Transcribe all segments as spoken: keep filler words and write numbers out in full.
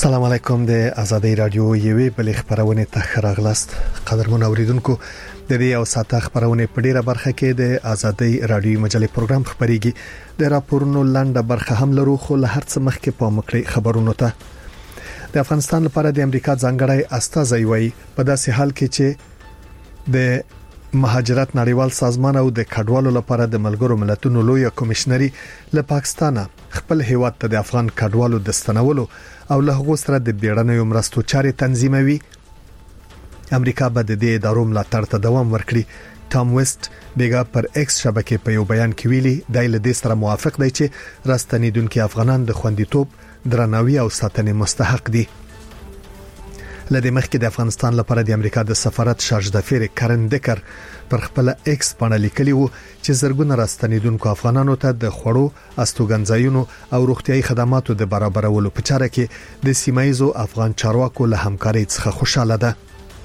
السلام علیکم د ازادي رادیو یوې بلې خبرونه ته راغلاست. قدرمن اوریدونکو د دې او ساته خبرونه په ډیره برخه کې د ازادي رادیو مجلې پروګرام خبريږي. د راپورونو لاندې برخه هم لرو، خو له هر څه مخکې په مکړې خبرونو ته د افغانستان لپاره د امریکا ځانګړی استازی وایي په داسې حال کې چې د مهاجرت نړیوال سازمان او د کډوالو لپاره د ملګرو ملتونو لوی کمشنري له پاکستان خپل هیواد ته د افغان کډوالو د ستنولو او له هغو سره د بیړنیو مرستو چارې تنظیموي. امریکا به د دې ادارو ملاتړ ته دوام ورکړي. ټام ویسټ بیګا پر ایکس شبکې په یو بیان کې ویلي د دې سره موافق دی چې راستنیدونکو افغانان د خوندیتوب، درناوي او ساتنې مستحق دي. لدې مخکې د افغانستان لپاره د امریکا د سفارت شارج دافیر کرن دکر پر خپل ایکس باندې لیکلی وو چې زرګونه راستنیدونکو افغانانو ته د خوړو، استوګنځایونو او روغتيایي خدماتو د برابرولو په چاره کې د سیمایزو افغان چارواکو له همکارۍ څخه خوشاله ده.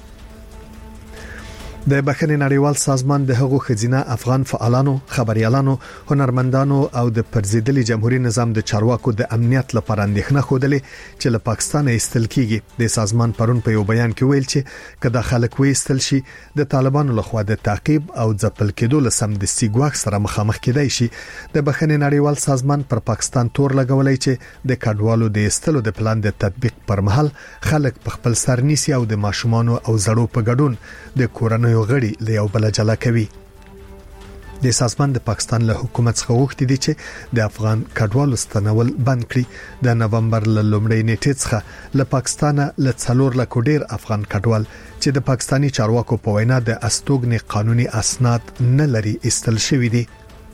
د بخښنې نړیوال سازمان د هغو خزینه افغان فعالانو، خبريالانو، هنرمندانو او د پرزیدلي جمهوریت نظام د چارواکو د امنیت لپاره اندېښنه خوده چې له پاکستان ایستل کیږي. د سازمان پرون په یو بیان کې ویل چې کله خلک وېستل شي د طالبانو لخوا د تعقیب او ځپل کېدو لسم د سیګواک سره مخامخ کېدای شي. د بخښنې نړیوال سازمان پر پاکستان تور لګولای چې د کډوالو د ایستلو د پلان د تطبیق پر مهال خلک په خپل سر نیسي او د ماشومان او زړو په ګډون د کورنۍ غړي له یو بل جلا کوي. د سازمان د پاکستان له حکومت څخه وغوښتي دي چې د افغان کډوالو ستنول بند کړي. د نومبر ل لومړۍ نیټې څخه له پاکستان له څلور لک ډیر افغان کډوال چې د پاکستانی چارواکو په وینا د استوګنې قانوني اسناد نه لري ایستل شوی دي.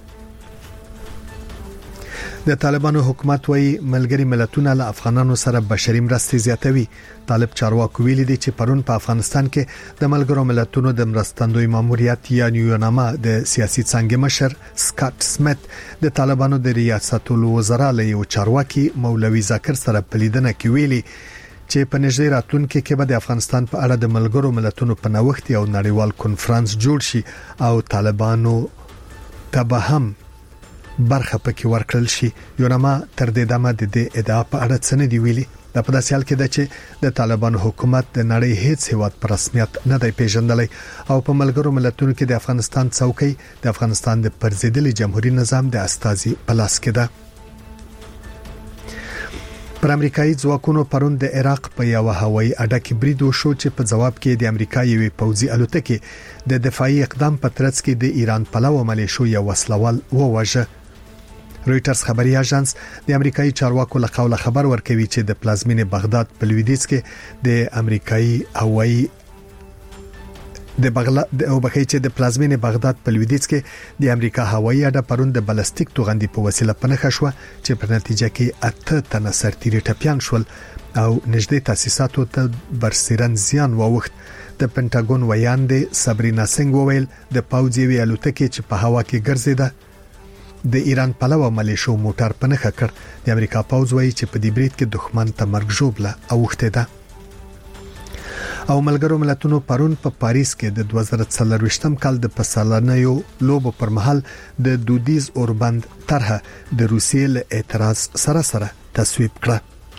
د طالبانو حکومت وایي ملګری ملتونه له افغانانو سره بشري مرستې زیاتوي. طالب چارواکو ویلي دي چې پرون په افغانستان کې د ملګرو ملتونو د مرستندوی ماموریت یا نیوناما د سیاسي څنګه مشر سکاټ سمیت د طالبانو د ریاست الوزرا له یو چارواکي مولوي ذکر سره په لیدنه کې ویلي چې په نږدې راتلونکي کې به د افغانستان په اړه د ملګرو ملتونو په نوښت او نړیوال کنفرانس جوړ شي او طالبانو ته به هم برخه پکې ورکړل شي. یوناما تر دې دمه د دې ادعا په اړه څه نه دی ویلي. د په داسې حال کې ده چې د طالبانو حکومت د نړۍ هیڅ هیواد پر رسمیت نه دی پیژندلی او په ملګرو ملتونو کې د افغانستان څوکۍ د افغانستان د پرزیدلي جمهوریت نظام د استازي په لاس کې ده. پر امریکایي ځواکونو پرون د عراق په یو هوایي اډه کې برید وشو چې په جواب کې د امریکا یوې پوځي الوتکې د دفاعي اقدام په ترڅ کې د ایران پلوه ملیشو یو وسلوال وواژه. رويټرز خبري اژانس د امریکایي چارواکو له قوله خبر ورکوي چې د پلازمینې بغداد په لویدیځ کې د امریکایي هوایي د بغداد او بخې چې د پلازمینې بغداد په لویدیځ کې د امریکا هوایي اډه پرون د بلستیک توغندي په وسیله پنهخه شو چې په نتیجه کې اته تنه سرتیري ټپيان شول او نږدې تاسیساتو ته برسیرن زیان واوښت. د پنټاګون ویاندې صبرینا سنگ وویل د پوځي ویالوتکې چې په هوا کې ګرځیده د ایران پلوه ملیشو موټر پنهخه کړ. د امریکا پوځ وایي چې په دې برید کې دښمن ته مرګ ژوبله اوښته ده. او ملګرو ملتونو پرون په پا پاریس کې د دوه زره څلرويشتم کال د پسالنیو لوبو پر مهال د دودیز اوربند طرحه د روسیې له اعتراض سره سره تصویب کړه.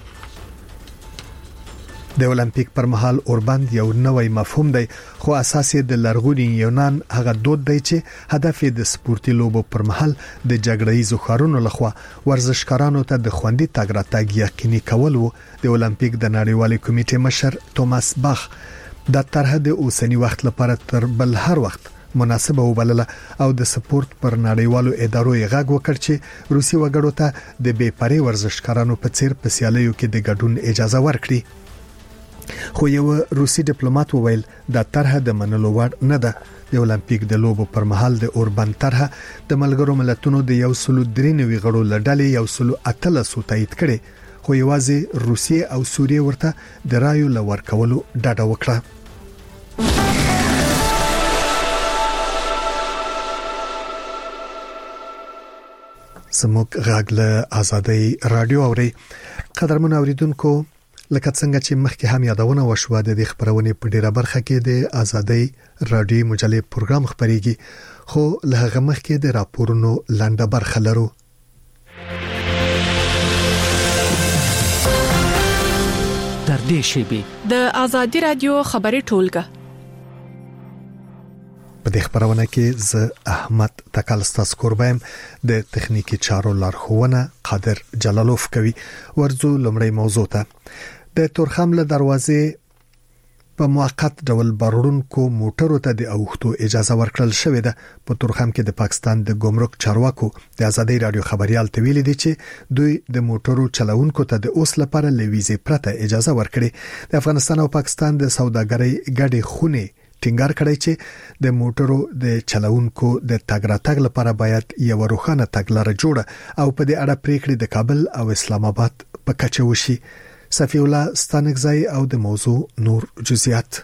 د اولمپیک پر مهال اوربند یو نوې مفهوم دی، خو اساس یې د لرغوني یونان هغه دود دی چې هدف یې د سپورتي لوبو پر مهال د جګړه‌یزو ښارونو لخوا ورزشکارانو ته د خوندي تګ راتګ یقیني کول وو. د اولمپیک د نړیوالې کمیټې مشر توماس باخ د طرحه د اوسنی وخت لپاره تر بل هر وخت مناسبه وبلله او د سپورت پر نړیوالو ادارو یې غږ وکړ چې روسي وګړو ته د بې پرې ورزشکارانو په څیر په سیالیو کې د ګډون اجازه ورکړي. خو یو روسي ډیپلوماټ وویل دا طرحه د منلو وړ نه ده. د اولمپیک د لوبو پر مهال د اوربند طرحه د ملګرو ملتونو د یو سلو درې نوي غړو لړلې یو سلو اتلسو تایید کړي، خو یوازې روسیې او سوریې ورته د رایو لور کولو ډاډه وکړه. سموک غاګله ازادي رادیو اوري. قدرمن اوریدونکو لکه څنګه چې مخکې هم یادونه وشوه د دې خبرونه په ډیره برخه کې د ازادي رادیو مجلې پروګرام خبريږي، خو له هغه مخکې د راپورونو لاندې برخه لرو. نږدې شي. د آزادي رادیو خبري ټولګه په دې خبرونه کې ز احمد تکالستا سکوربایم د تخنیکی چارو لارښوونه قادر جلالوف کوي. ورزو لمړی موضوع ته د تورخم له دروازې په موقت ډول بارونکو موټرو ته د اوختو اجازه ورکړل شوې ده. په تورخم کې د پاکستان د ګمرک چارواکو د آزادي رادیو خبريال ته ویلي دي چې دوی د موټرو چلوونکو ته د اوس لپاره لویزې پرته اجازه ورکړي. د افغانستان او پاکستان د سوداګرۍ ګډې خونې ټینګار کړی چې د موټرو د چلوونکو د تګ راتګ لپاره باید یو روښانه تګلاره جوړه او په دې اړه پریکړې د کابل او اسلام آباد په کچه وشي. صفی الله ستانکزای او د موضوع نور جزئیات.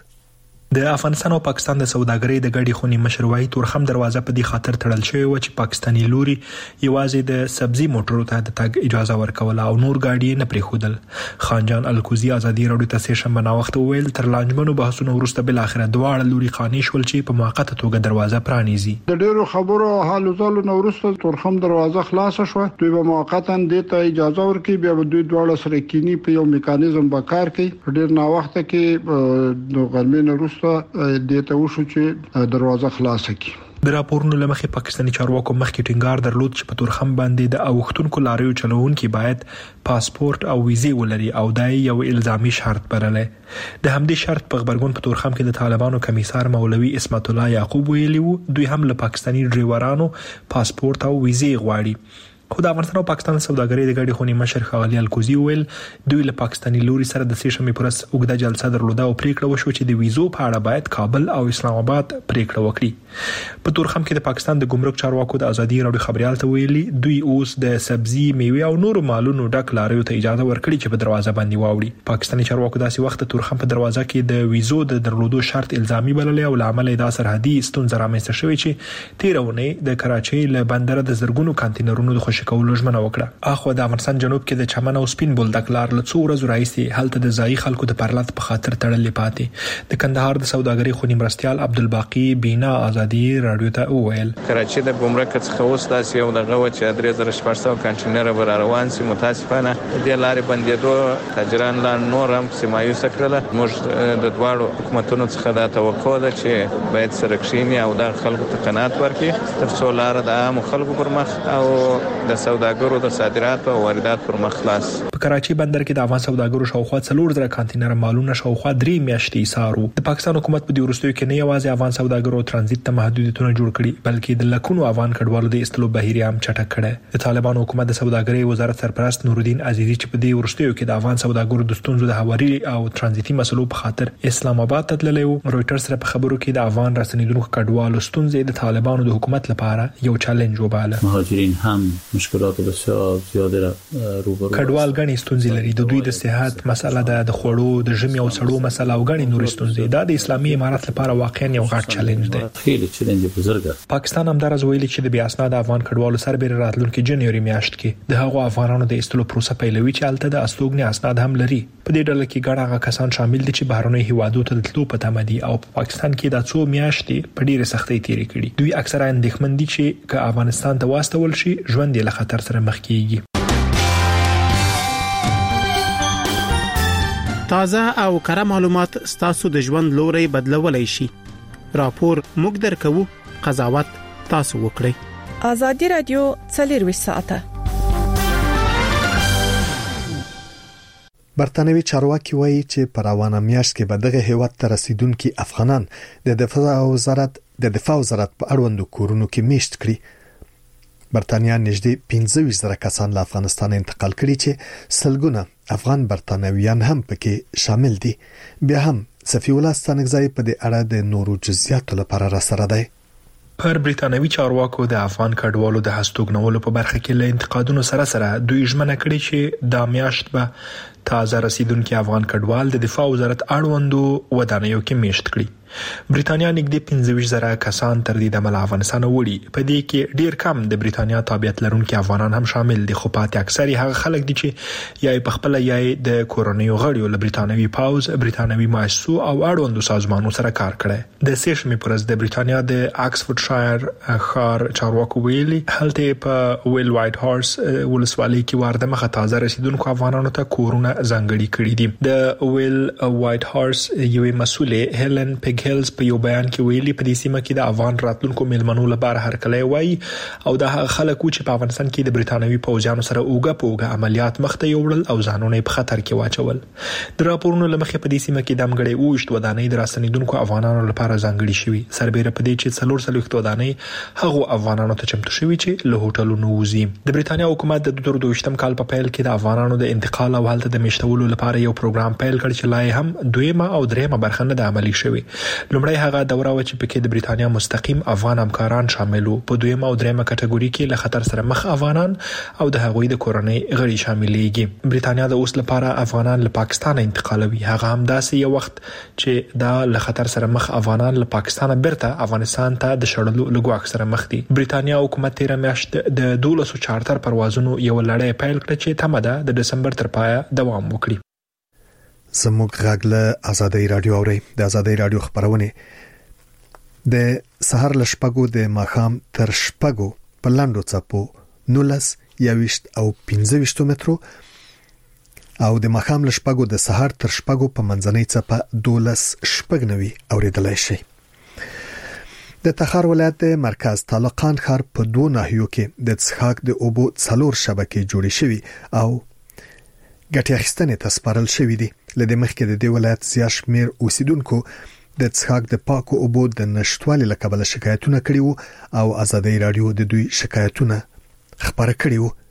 د افغانستان او پاکستان د سوداګرۍ د ګډې خونې مشروعي تورخم دروازه په دې خاطر تړل شوی و چې پاکستانی لوري یوازې د سبزي موټرو ته د تګ اجازه ورکوله او نور ګاډي نه پریښودل. خانجان الکوزي آزادي رادیو ته سیشن بنا وخت ویل تر لانجمنو بحثونو وروسته بل اخره دواړه لوري قانې شول چې په موقته توګه دروازه پرانیزي. د ډیرو خبرو حالو ځلو نو وروسته تورخم دروازه خلاص شو. دوی به موقتا د ته اجازه ورکړي بیا دوی دواړه سره کینی په یو میکانیزم به کار کوي. ډیر نا وخت کې د غرمې وروسته دیته وشو چې دروازه خلاصه کی. د راپورونو لمخې پاکستاني چارواکو مخکې ټینګار درلود چې په تورخم باندې د اوختونکو لاریو چلوونکي باید پاسپورت او ویزه ولري او دای یو الزامي شرط برله. د همدې شرط په خبرګون په تورخم کې د طالبانو کمیسار مولوي اسمت الله یعقوب ویلي وو دوی هم له پاکستاني ډرایورانو پاسپورت او ویزه غواړي. خو د افغانستان او پاکستان سوداګرۍ د ګډې خونې مشر ښاغلي الکوزي ویل دوی له پاکستاني لوري سره د سیشمې پرس اوږده جلسه درلوده او پریکړه وشو چې د ویزو په اړه باید کابل او اسلام آباد پریکړه وکړي. په تورخم کې د پاکستان د ګمرک چارواکو د آزادي رادیو خبريال ته ویلي دوی اوس د سبزي میوه او نور مالونو ډک لاریو ته اجازه ورکړي چې په دروازه باندې واوړي. پاکستاني چارواکو داسې وخت تورخم په دروازه کې د ویزو د درلودو شرط الزامي بللی او لامل دا سرحدي ستونزه رامنځته شوې چې تیرونه د کراچۍ له بندر د زرګونو کانټینرونو د خوشی کولو ژمنه وکړه. اخو د افغانستان جنوب کې د چمن او سپین بولدک لار له څو ورځې راځي هلته د ځای خلکو د پرلط په خاطر تړلې پاتې. د کندهار د سوداګرۍ خونی مرستيال عبدالباقی بینا آزادي رادیو ته وویل کراچۍ د ګمرک څخه اوس داسې یو دغه و چې درې زره شپږ سوه کانټینر بر روان سي. متاسفانه د لارې بندېدو تاجران لا نور هم سمایوس کړل. موږ د دواړو حکومتونو څخه دا توقع ده چې باید سره کښینی او د خلکو ته قناعت ورکړي تر څو لار د عام خلکو پر مخ او د سوداګرو د صادرات او واردات پر مخ خلاص. په کراچۍ بندر کې د افغان سوداګرو شاوخوا څلور زره کانټینر مالونه شاوخوا درې میاشتې ایثارو. د پاکستان حکومت په دې وروستیو کې نه یوازې افغان سوداګرو ترانزیت ته محدودیتونه جوړ کړي بلکې د لکونو افغان کډوالو د استلو بهیر هم چټک کړي. د طالبانو حکومت د سوداګرۍ وزارت سرپرست نورالدین عزیزی چې په دې وروستیو کې د افغان سوداګرو د ستونزو د هواري او ترانزیتي مسلو په خاطر اسلام آباد ته تللی و. رويټرز سره په خبرو کې د افغان رسنیدونکو کډوالو ستونزې د طالبانو د حکومت لپاره یو چالش وباله. مهاجرین هم مشکلات بسیار زیاده را روبرو کډوال غني ستونزې لري. د دوی د صحت مسله ده، د خوړو د ژمي او سړو مسله او غني نور ستونزې. دا د اسلامي امارات لپاره واقعا یو غټ چالش دی. خیلی چالش بزرګه. پاکستان هم درز ویلي چې د بیا اسناد افغان کډوالو سربېره راتلونکي جنوري میاشت کې د هغو افغانانو د استلو پروسه پیلوي چې الته د استوګنې اسناد هم لري. په دې ډله کې ګڼ هغه کسان شامل دي چې بهرنۍ هیوادو ته تللو په تمه دي او په پاکستان کې د څو میاشتې په ډېره سختۍ تیرې کړي. دوی اکثره اندېښمن دي چې که افغانستان ته واستول شي ژوند یې له خطر سره مخ کیږي. تازه او کره معلومات ستاسو د ژوند لوري بدلولای شي. راپور موږ درکو، قضاوت تاسو وکړئ. آزادي رادیو څلور ساعته. برتانوي چارواکي وایي چې په روانه میاشت کې به دغه هیواد ته رسیدونکي افغانان د دفاع وزارت د دفاع وزارت په اړوندو کورونو کې میشت کړي. برتانیا نږدې پنځه ویشت زره کسان له افغانستان انتقال کړي چې سلګونه افغان برتانویان هم پکې شامل دي. بیا هم صفی الله ستانکزای په دې اړه د نورو جزئیاتو لپاره را سره دی. پر بریتانوي چارواکو د افغان کډوالو د هستوګنولو په برخه کې له انتقادونو سره سره دوی ژمنه کړې چې دا میاشت به تازه رسیدونکي افغان کډوال د دفاع وزارت اړوندو ودانیو کې میشت کړي. برېټانیا نږدې پنځه ویشت زره کسان تر دې دمه افغانستان وړي. په دې کې ډیر کم د برېټانیا تابعیت لرونکي افغانان هم شامل دي، خو پاتې اکثر هغه خلک دي چې یا په خپل یا د کورونیو غړیو له برېټانوي پاوز، برېټانوي مؤسسو او اړوندو سازمانونو سره کار کړی. د سیشمې پرز د برېټانیا د آکسفورډ شایر ښار چارواکو ویلي هلته په ویل وایټ هارس ولسوالۍ کې وارده مخه تازه رسیدونکو افغانانو ته کورونه ځانګړي کړي دي. د ویل وایټ هارس یوې مسولې هیلن پیګهلز په یو بیان کې ویلي په دې سیمه کې د افغان راتلونکو میلمنو لپاره هرکلی وایي او د خلکو چې په افغانستان کې د برېټانوي پوځیانو سره اوګه پوګه عملیات مخته یوړل او ځانونه په خطر کې واچول. د راپورونو لمخې په دې سیمه کې د امګړې اوشت ودانۍ د راستنیدونکو افغانانو لپاره ځانګړي شوي، سربېره په دې چې څلور څلوېښت ودانۍ هغو افغانانو ته چمتو شوي چې له هوټلونو وځي. د برېټانیا حکومت د دوه زره دوه کال په پیل کې د افغانانو د انتقال او هلته د میشتولو لپاره یو پروګرام پیل کړ چې لا هم دویمه او دریمه برخه نه د عملی شوی. لومړی هغه دوره و چې پکې د برېټانیا مستقیم افغان همکاران شامل وو. په دویمه او دریمه کټګوري کې له خطر سره مخ افغانان او د هغوی د کورنۍ غړي شاملېږي. برېټانیا د اوس لپاره افغانان له پاکستان انتقالوي، هغه هم داسې یو وخت چې دا له خطر سره مخ افغانان له پاکستان بیرته افغانستان ته د شړلو لګو سره مخ دي. برېټانیا حکومت تیر میاشت د دولسو چارټر پروازونو یو لړۍ پیل کړ چې تمه ده د دسمبر تر پایه دوام وکړي. زموږ غږ له آزادۍ رادیو اوري. د آزادۍ رادیو خبرونه د سحر لشپګو د ماخام تر شپګو په لاندو چپو نولس یاويشت او پنځه ویشت مترو او د ماخام لشپګو د سحر تر شپګو په منځنۍ چپه دولس شپګنوي اوریدلای شي. د تخار ولایت د مرکز طالقان ښار په دوه ناحیو کې د څښاک د اوبو څلور شبکې جوړې شوي او ګټې اخیستنې ته سپارل شوي دي. له دې مخکې د دې ولایت زیات شمېر اوسیدونکو د څښاک د پاکو اوبو د نشټوالي له کبله شکایتونه کړي وو او آزادۍ رادیو د دوی شکایتونه خبره کړي وو.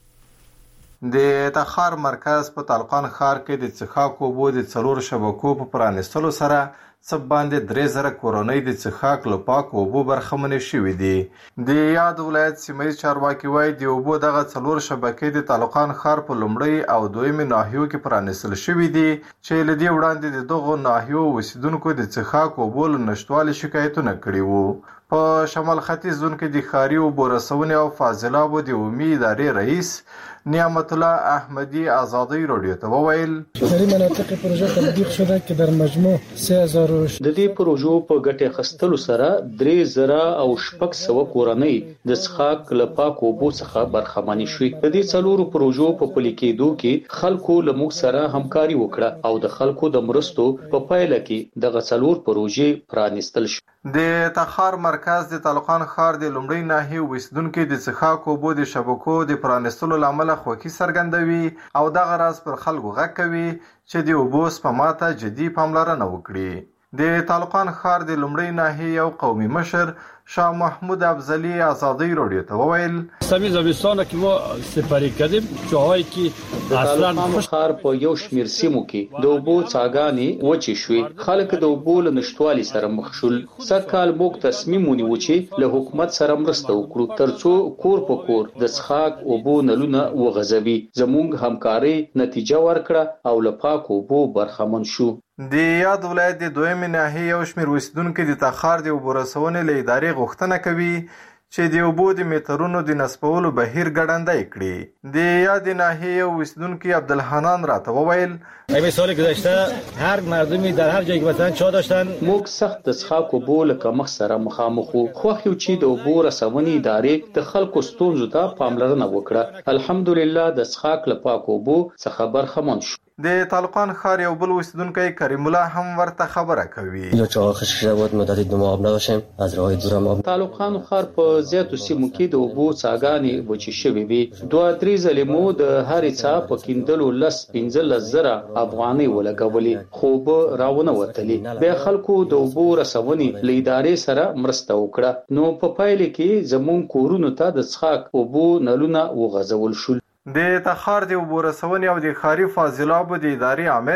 د تخار مرکز په طالقان ښار کې د څښاک اوبو د څلور شبکو په پرانیستلو سره سب باندې درې زره کورنۍ د څښاک له پاکو اوبو برخمنې شوي دي. د یاد ولایت سیمه چارواکي وایي د اوبو دغه څلور شبکې د طالقان ښار په لومړی او دویمه ناحیو کې پرانیستل شوي دي چې له دې وړاندې د دغو ناحیو اوسیدونکو د څښاک اوبو له نشټوالي شکایتونه کړي وو. په شمال ختیځ زون کې د ښاري اوبو رسونې او فاضلابو د عمومي ادارې رئیس نعمت الله احمدی آزادی رادیو ته وویل در این مناطق پروژه تطبیق شده که در مجموع سه هزار د دې پروژو په ګټه خستلو سره درې زره او شپږ سوه کورنۍ د څښاک له پاکو اوبو څخه برخمنې شوې. د دې څلورو پروژو په پلي کېدو کې خلکو له موږ سره همکاري وکړه او د خلکو د مرستو په پایله کې دغه څلور پروژې پرانیستل شوې. د تخار مرکز د طالقان ښار د لومړی ناحیې اوسیدونکو د څښاک اوبو د شبکو د پرانیستلو لامل خوښي څرګندوي او دغه راز پر خلکو غږ کوي چې د اوبو سپما ته جدي پاملرنه وکړي. د طالقان ښار د لومړی ناحیې یو قومي مشر شاه محمود افضلی آزادی رادیو ته وویل سوي زمستانه کې ما سپاری کړم جاهای کې اصلا ښار په یو شمیر سیمو کې د اوبو څاګانې وچې شوې. خلک د اوبو له نشټوالي سره مخ شول. سږکال موږ تصمیم ونیو چې له حکومت سره مرسته وکړو ترڅو کور په کور د څښاک اوبو نلونه وغځوي. زموږ همکاري نتیجه ورکړه او له پاکو اوبو برخمن شو. د یاد ولایت د دویمې ناحیې یو شمېر اوسیدونکي د تخار د اوبو رسونې له ادارې غوښتنه کوي چې د اوبو د میټرونو د نصبولو بهیر ګړندی کړي. د یاد ناحیې یو اوسیدونکي عبدالحنان راته وویل ایمه سال گذشته هر مردمی در هر جایی که مثلا چا داشتن موږ سخت د څښاک اوبو له کمښت سره مخامخ وو. خوښ یو چې د اوبو رسونې ادارې د خلکو ستونزو ته پاملرنه وکړه. الحمدلله د څښاک له پاکو اوبو څخه برخمن شو. د طالقان ښار یو بل اوسیدونکی کریم الله هم ورته خبره کوي. یا چا خشک شود مدت دو ماه نباشیم از راه دورم آب. طالقان ښار په زیاتو سیمو کې د اوبو څاګانې وچې شوې وي. دوه درې ځلې مو د هرې څا په کیندلو لس پنځلس زره افغانۍ ولګولې خو به راونه وتلې. بیا خلکو د اوبو رسونې له ادارې سره مرسته وکړه نو په پایله کې زموږ کورونو ته د څښاک اوبو نلونه وغځول شول. د تخار د اوبو رسونې او د ښاري فاضلابو د ادارې امیر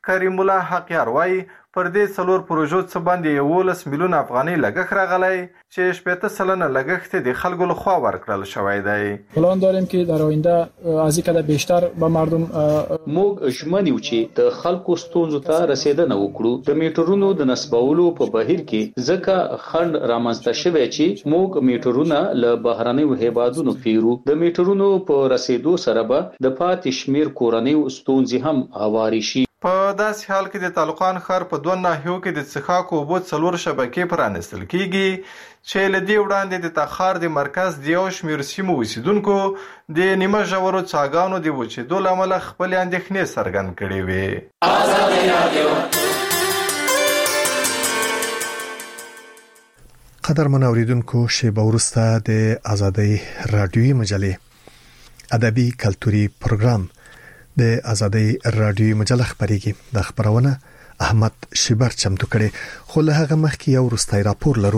کریم الله حقیار وایي پر دې څلور پروژو څه باندې یولس میلیون افغانۍ لګښت راغلی چې شپږ سلنه لګښت د خلکو لخوا ورکړل شوی دی. پلان داریم که در آینده از این کده بیشتر به مردم موږ ژمنیو چې د خلکو ستونزو ته رسیدنه وکړو. د میټرونو د نسبولو په بهیر کې ځکه خند رامنځته شوی چې موږ میټرونه له بهرنیو هیوادونو پیرو. د میټرونو په رسیدو سره به د پاتې شمیر کورنیو ستونزې هم هواري شي. په داسې حال کې د تالقان ښار په دوه ناحیو کې د څښاک اوبو څلور شبکې پرانیستل کیږي چې له دې وړاندې د تخار د مرکز د یو شمېر سیمو اوسیدونکو د نیمه ژورو څاګانو د وچېدو له امله خپلې اندېښنې څرګند کړې وې. قدرمن اوریدونکو، شیبه وروسته د آزادۍ رادیویي مجلې ادبي کلتوري پروګرام د آزادۍ رادیویي مجله خبريږي. د خبرونه احمد شیبر چمتو کړي، خو له هغه مخکې یو وروستي راپور لرو.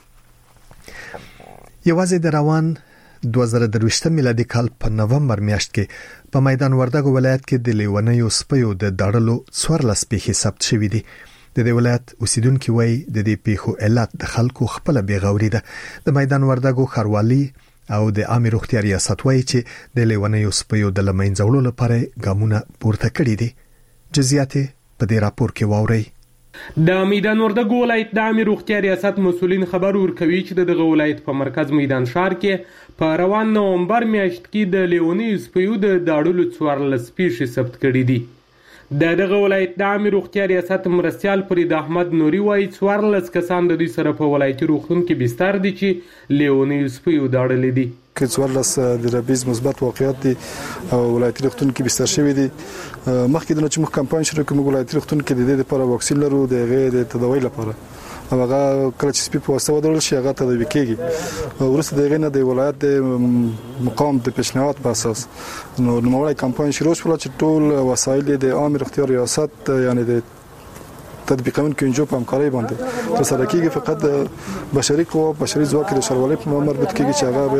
یوازې د روان دوه زره درویشتم میلادي کال په نومبر میاشت کې په میدان وردګ ولایت کې د لیونیو سپیو د داړلو څوارلس پیښې ثبت شوې دي. د دې ولایت اوسیدونکو وایي د دې پیښو علت د خلکو خپل بیغوري ده. د میدان وردګ خروالي او د عامه روغتیا ریاست وایي چې د لیونیو سپیو د لمنځولو لپاره ګامونه پورته کړي دي. جزئیات په دې راپور کې واورئ. د میدان وردګ ولایت د عامه روغتیا ریاست مسولین خبر ورکوي چې دغه ولایت په مرکز میدان ښار کې په روان نومبر میاشت کې د لیونیو سپیو د داړلو څوارلس پیښې ثبت کړي دي. د دغه ولایت د عامه روغتیا ریاست مرستیال فرید احمد نوري وایي څوارلس کسان د دوی سره په ولایتي روغتون کې بستر دي چې لیونیو سپیو داړلي دي. که څوارلس د ربیز مثبت واقعیت دي او ولایتي روغتون کې بستر شوی دي. مخکې د نو چې موږ کمپاین شروع کوم ولایتي روغتون کې د دې لپاره واکسین لرو د غیر د تداوی لپاره هغه کله چې سپي په واسطه ودرول شي هغه تداوی کیږي. ورسته دغه نه د ولایت د مقام د پیشنهاد په اساس نو نوموړی کمپاین شروع شول چې ټول وسایل د عامه روغتیا ریاست یعنی د تطبیقون کې انجو په همکارۍ باندې تر سره کیږي. فقط بشري قوه بشري ځواک د شروالۍ په مربوط کیږي چې هغه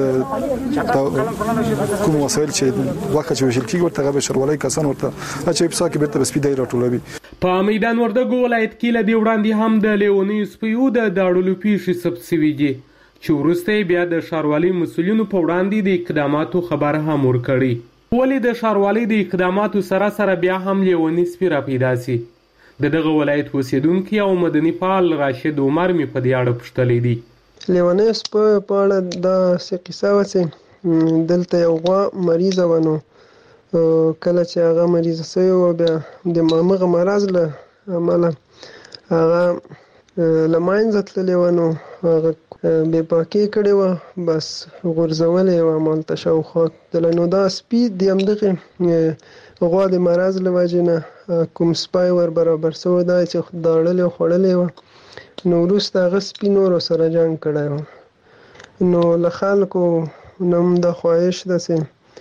کوم وسایل چې وخت چې وشل کیږي ورته هغه شروالۍ کسان ورته چې په ساکه بیرته سپي دی راټولوي. په میدان وردګ ولایت کې لدی وړاندې هم د لیونیو سپیو د داړلو پیښې ثبت شوې دي چې وروسته بیا د شاروالۍ مسولینو په وړاندې د اقداماتو خبر هم ورکړي. ولې د شاروالۍ د اقداماتو سره سره بیا هم لیونی سپي را پیدا سي؟ د دغه ولایت اوسیدونکي او مدني فعال راشد عمر می په دې اړه پوښتلې دي. لیونی سپي په اړه دا څه قصه و چې دلته یو غوا مریضه ونه کله چې هغه مریضه شوی و بیا د مامغه مرز له عمله هغه لماینځ تللی و نو هغه بې پاکي کړې و بس غورځولې و مالته شاوخوا تللی نو دا سپي د همدغې غوا د مرض له وجې نه کوم سپی ور برابر شوی دی چې داړلې او خوړلې وه نو وروسته هغه سپي نورو سره جنګ کړی و. نو له خلکو نه هم دا خواهش ده چې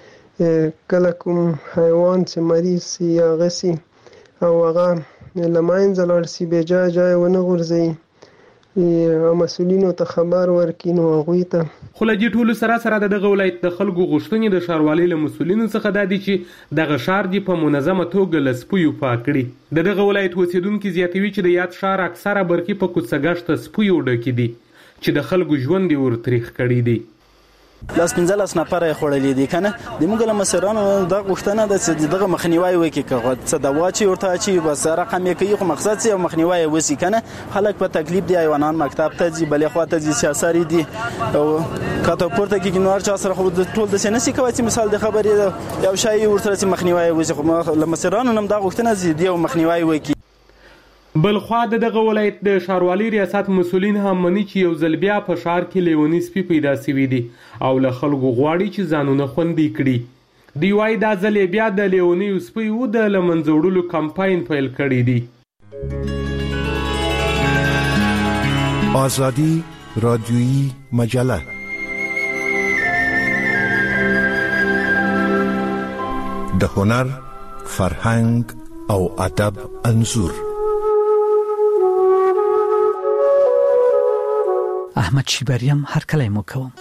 کله کوم حیوان چې مریض سي یا هغه سي او هغه له منځه لاړ سي بې جای جای ونه غورځوي او مسؤلینو ته خبر ورکړي نو هغوی ته. خو له دې ټولو سره سره د دغه ولایت د خلکو غوښتنې د ښاروالۍ له مسؤلینو څخه دا دي چې دغه ښار دې په منظمه توګه له سپیو پاک کړي. د دغه ولایت اوسیدونکي زیاتوي چې د یاد ښار اکثره برخې په کوڅه ګشته سپیو ډکې دي چې د خلکو ژوند یې ورتریخ کړی دی. لاس پنځلس نفر یې خوړلې دي کنه د موږ له مسرانو د غوښتنه د دغه مخنیوي وکړي که څه دوا چې ورته چې بس رقم یې کوي خو مقصد یې مخنیوي وسی کنه خلک په تکلیف دی حیوانان مکتب ته ځي بلې خوا ته ځي سیاسري دي او کاته پورته کې نور چا سره خو ټول د سنسي کوي چې مثال د خبرې یو شای ورته چې مخنیوي وسی خو له مسرانو نم د غوښتنه زیدي او مخنیوي وکړي. بل خوا د دغه ولایت د ښاروالۍ ریاست مسولین هم مني چې یو ځل بیا په ښار کې لیونی سپي پیدا شوي دي او له خلکو غواړي چې ځانونه خوندي کړي. دوی وایي دا ځل بیا د لیونیو سپیو د له منځه وړلو کمپاین پیل کړی دی. آزادی رادیویی مجله د هنر، فرهنګ او ادب انځور. احمد شیبریم هر کله مو کوم.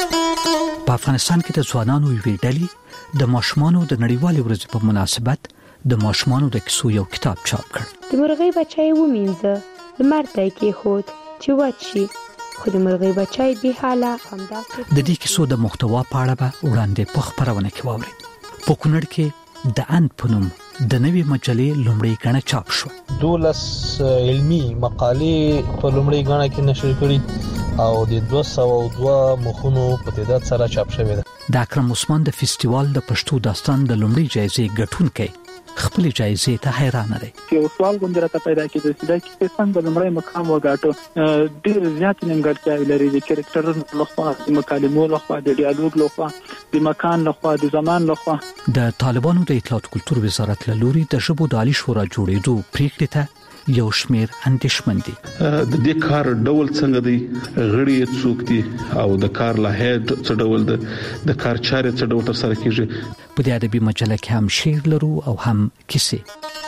په افغانستان کې د ځوانانو یوې ډلې د ماشومانو د نړیوالې ورځې په مناسبت د ماشومانو د کیسو یو کتاب چاپ کړ. د مرغۍ بچی ومینځه، لمر ته یې کېښود چې وچ شي، خو د مرغۍ بچی بې حاله همداسې. د دې کیسو د محتوا په اړه به وړاندې په خپرونه کې واورئ. په کونړ کې د ان په نوم د نوې مجلې لومړۍ غڼه چاپ شو. دولس علمي مقالې په لومړۍ غڼه کې نشر کړي او د دوه سوه او دوه مخونو په تعداد سره چاپ شوی ده. د اکرم عثمان د فستیوال د پښتو داستان د لومړۍ جایزې ګټونکي خپل جایزې ته حیران دي. یو سوال غوندره ته پیدا کېږي چې دا کیسه څنګه د لومړی مقام وګاټو. ډېر زیات نیمګړتیاوې لري، د کریکټرونو لخوا، د مکالمو لخوا، د ډیالوګ لخوا، د مکان لخوا، د زمان لخوا. د طالبانو د اطلاعات کلتور وزارت له لوري د ژبو د عالی شورا جوړېدو پریکړې ته یو شمیر اندېښمن دي. د دې کار ډول څنګه دی، غړي څوک دي او د کار لاهید څه ډول ده، د کار چارې څه ډول تر سره کیږي. په دې ادبي مجله کې هم شعر لرو او هم کیسې.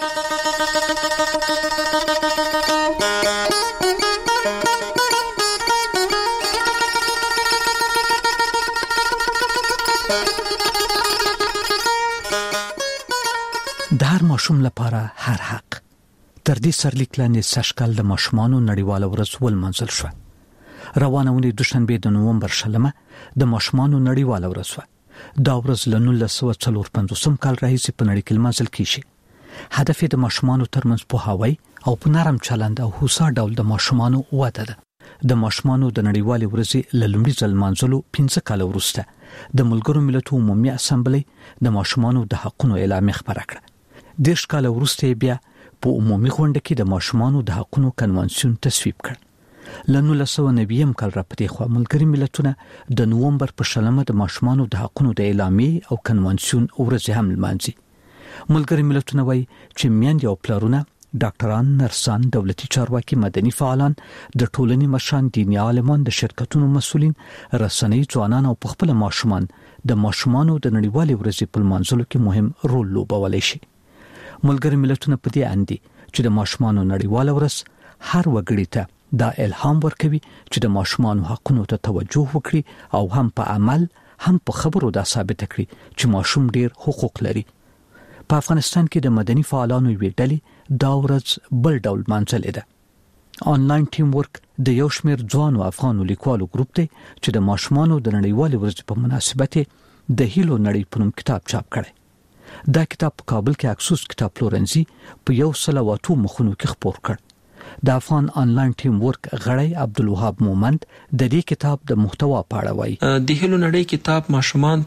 د هر ماشوم لپاره هر حق. تر دې سرلیک لاندې سږکال د ماشومانو نړیواله ورځ ولمانځل شوه. روانه اونۍ دوشنبه د نومبر شلمه د ماشومانو نړیواله ورځ وه. دا ورځ له نولس سوه څلور پنځوسم کال راهیسې په نړۍ کې لمانځل کیږي. هدف یې د ماشومانو ترمنځ پوهاوی او په نرم چلند او هوسا ډول د ماشومانو وده ده. د ماشومانو د نړیوالې ورځې له لومړي ځل لمانځلو پنځه کاله وروسته د ملګرو ملتونو عمومي اسامبلۍ د ماشومانو د حقوقو اعلامیه خپره کړه. دېرش کاله وروسته بیا په عمومي غونډه کې د ماشومانو د حقوقو کنوانسیون تصویب کړ. له نولس سوه نوي کال را پدې خوا ملګري ملتونه د نومبر په شلمه د ماشومانو د حقوقو د اعلامیې او کنوانسیون ورځ هم لمانځي. ملګري ملتونه وایي چې میندې او پلرونه، ډاکټران، نرسان، دولتي چارواکي، مدني فعالان، د ټولنې مشران، دیني عالمان، د شرکتونو مسؤلین، رسنۍ ځوانان او خپل ماشومان د ماشومانو د نړیوالې ورځې په لمانځلو کې مهم رول لوبولی شي. ملګري ملتونه په دې اند دي چې د ماشومانو نړیواله ورځ هر وګړي ته دا الهام ورکوي چې د ماشومانو حقونو ته توجه وکړي او هم په عمل هم په خبرو دا ثابت کړي چې ماشوم ډیر حقوق لري. په افغانستان کې د مدني فعالانو یوې ډلې دا ورځ بل ډول مانځلې ده. آنلاین ټیم ورک د یو شمیر ځوانو افغانو لیکوالو ګروپ دی چې د ماشومانو د نړیوالې ورځې په مناسبت د هیلو نړۍ په نوم کتاب چاپ کړی. دا کتاب په کابل کې اکسوس کتاب پلورنځي په یو سل او اتو مخونو کې خپور کړ. د افغان آنلاین ټیم ورک غړی عبدالوهاب مومند د دې کتاب د محتوا په اړه وایي. د هیلو نړۍ کتاب ماشومان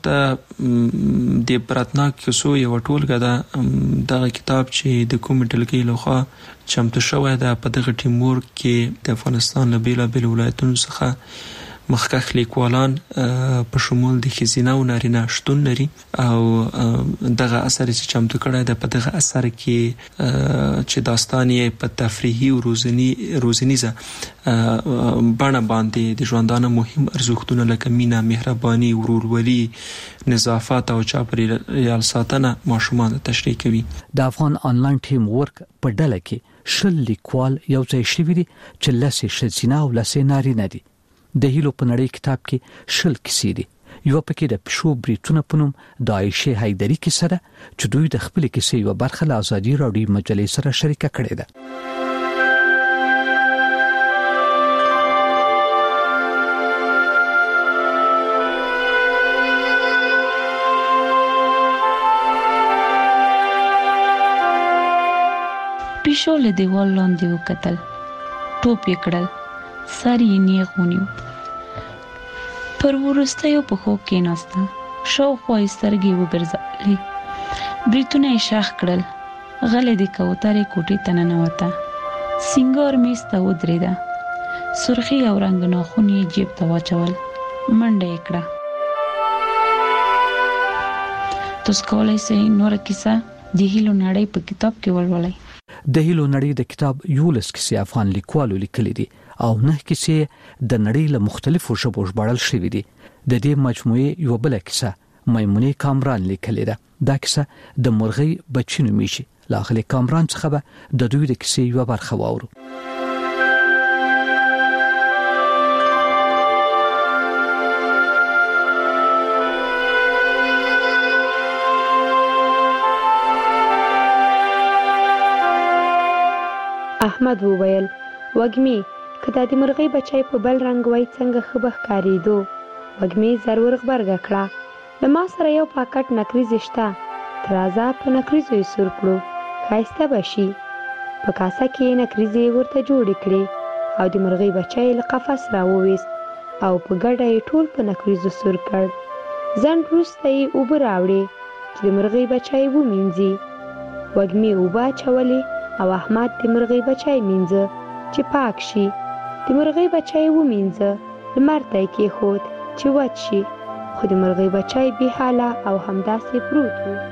ته د براتناک کیسو یو ټولګه ده. دغه کتاب چې د کوم ټولګي لخوا چمتو شوی ده په دغه ټیم ورک کې د افغانستان له بیلابیلو ولایتونو څخه مخکښ لیکوالان په شمول د ښځینه او نارینه شتون لري او دغه اثر چې چمتو کړی ده په دغه اثر کې چې داستان یې په تفریحي او روزنی روزنیزه بڼه باندې د ژوندانه مهم ارزښتونه لکه مینه، مهرباني، ورورولي، نظافت او چاپیریال ساتنه ماشومان تشریح کوي. د افغان آنلاین ټیم ورک په ډله کې شل لیکوال یو ځای شوي دي چې لسې ښځینه او لسې نارینه دي. د هیلو په نړۍ کتاب کې شل کیسې دي. یو پکې د پښو بریتونه په نوم د عایشه حیدری کیسه ده چې دوی د خپل کیسې یو برخه له ازادي راډیو مجلې سره شریکه کړې ده. پیشو له دیوال لاندې وکتل، ټوپ یې کړل، سر یې نیغ ونیو، پر وروستیو پښو کېناسته، شاوخوا یې سترګې وګرځولې، بریتونه یې شاخ کړل، غلې د کوترې کوټې ته ننوته، سینګار میز ته ودرېده، سرخي او رنګ ناخون یې جیب ته واچول، منډه یې کړه. تاسو کولی شئ نوره کیسه د هیلو نړۍ په کتاب کې ولولئ. د هیلو نړۍ د کتاب یولس کیسې افغان لیکوالو لیکلي دي او نه کیسې د نړۍ له مختلفو ژبو ژباړل شوي دي. د دې مجموعې یو بل کیسه میمونې کامران لیکلې ده. دا کیسه د مرغۍ بچی نومیږي. له اغلې کامران څخه به د دوی د کیسې یو برخه واورو. احمد وویل وګمې کدا د مرغۍ بچای په بل رنگ وای څنګه خبر کاریدو. وګمې ضرور خبرګه کړه له ما سره یو پاکټ نکریز شته ترازا په نکریزو یې سور کړو خایسته بشي. په کاسه کې نکریزې ورته جوړې کړې او د مرغۍ بچای له قفس راوویست او په ګډه یې ټول په نکریزو سور کړ. ځنډ وروسته یې اوبه راوړې چې د مرغۍ بچای ومینځي. وګمې اوبه اچولې او احمد د مرغۍ بچای مینځه چې پاک شي. د مرغۍ بچای ومینځه لمر ته یې کېښود چې وچ شي خو د مرغۍ بچای بې حاله او همداسې پروت و.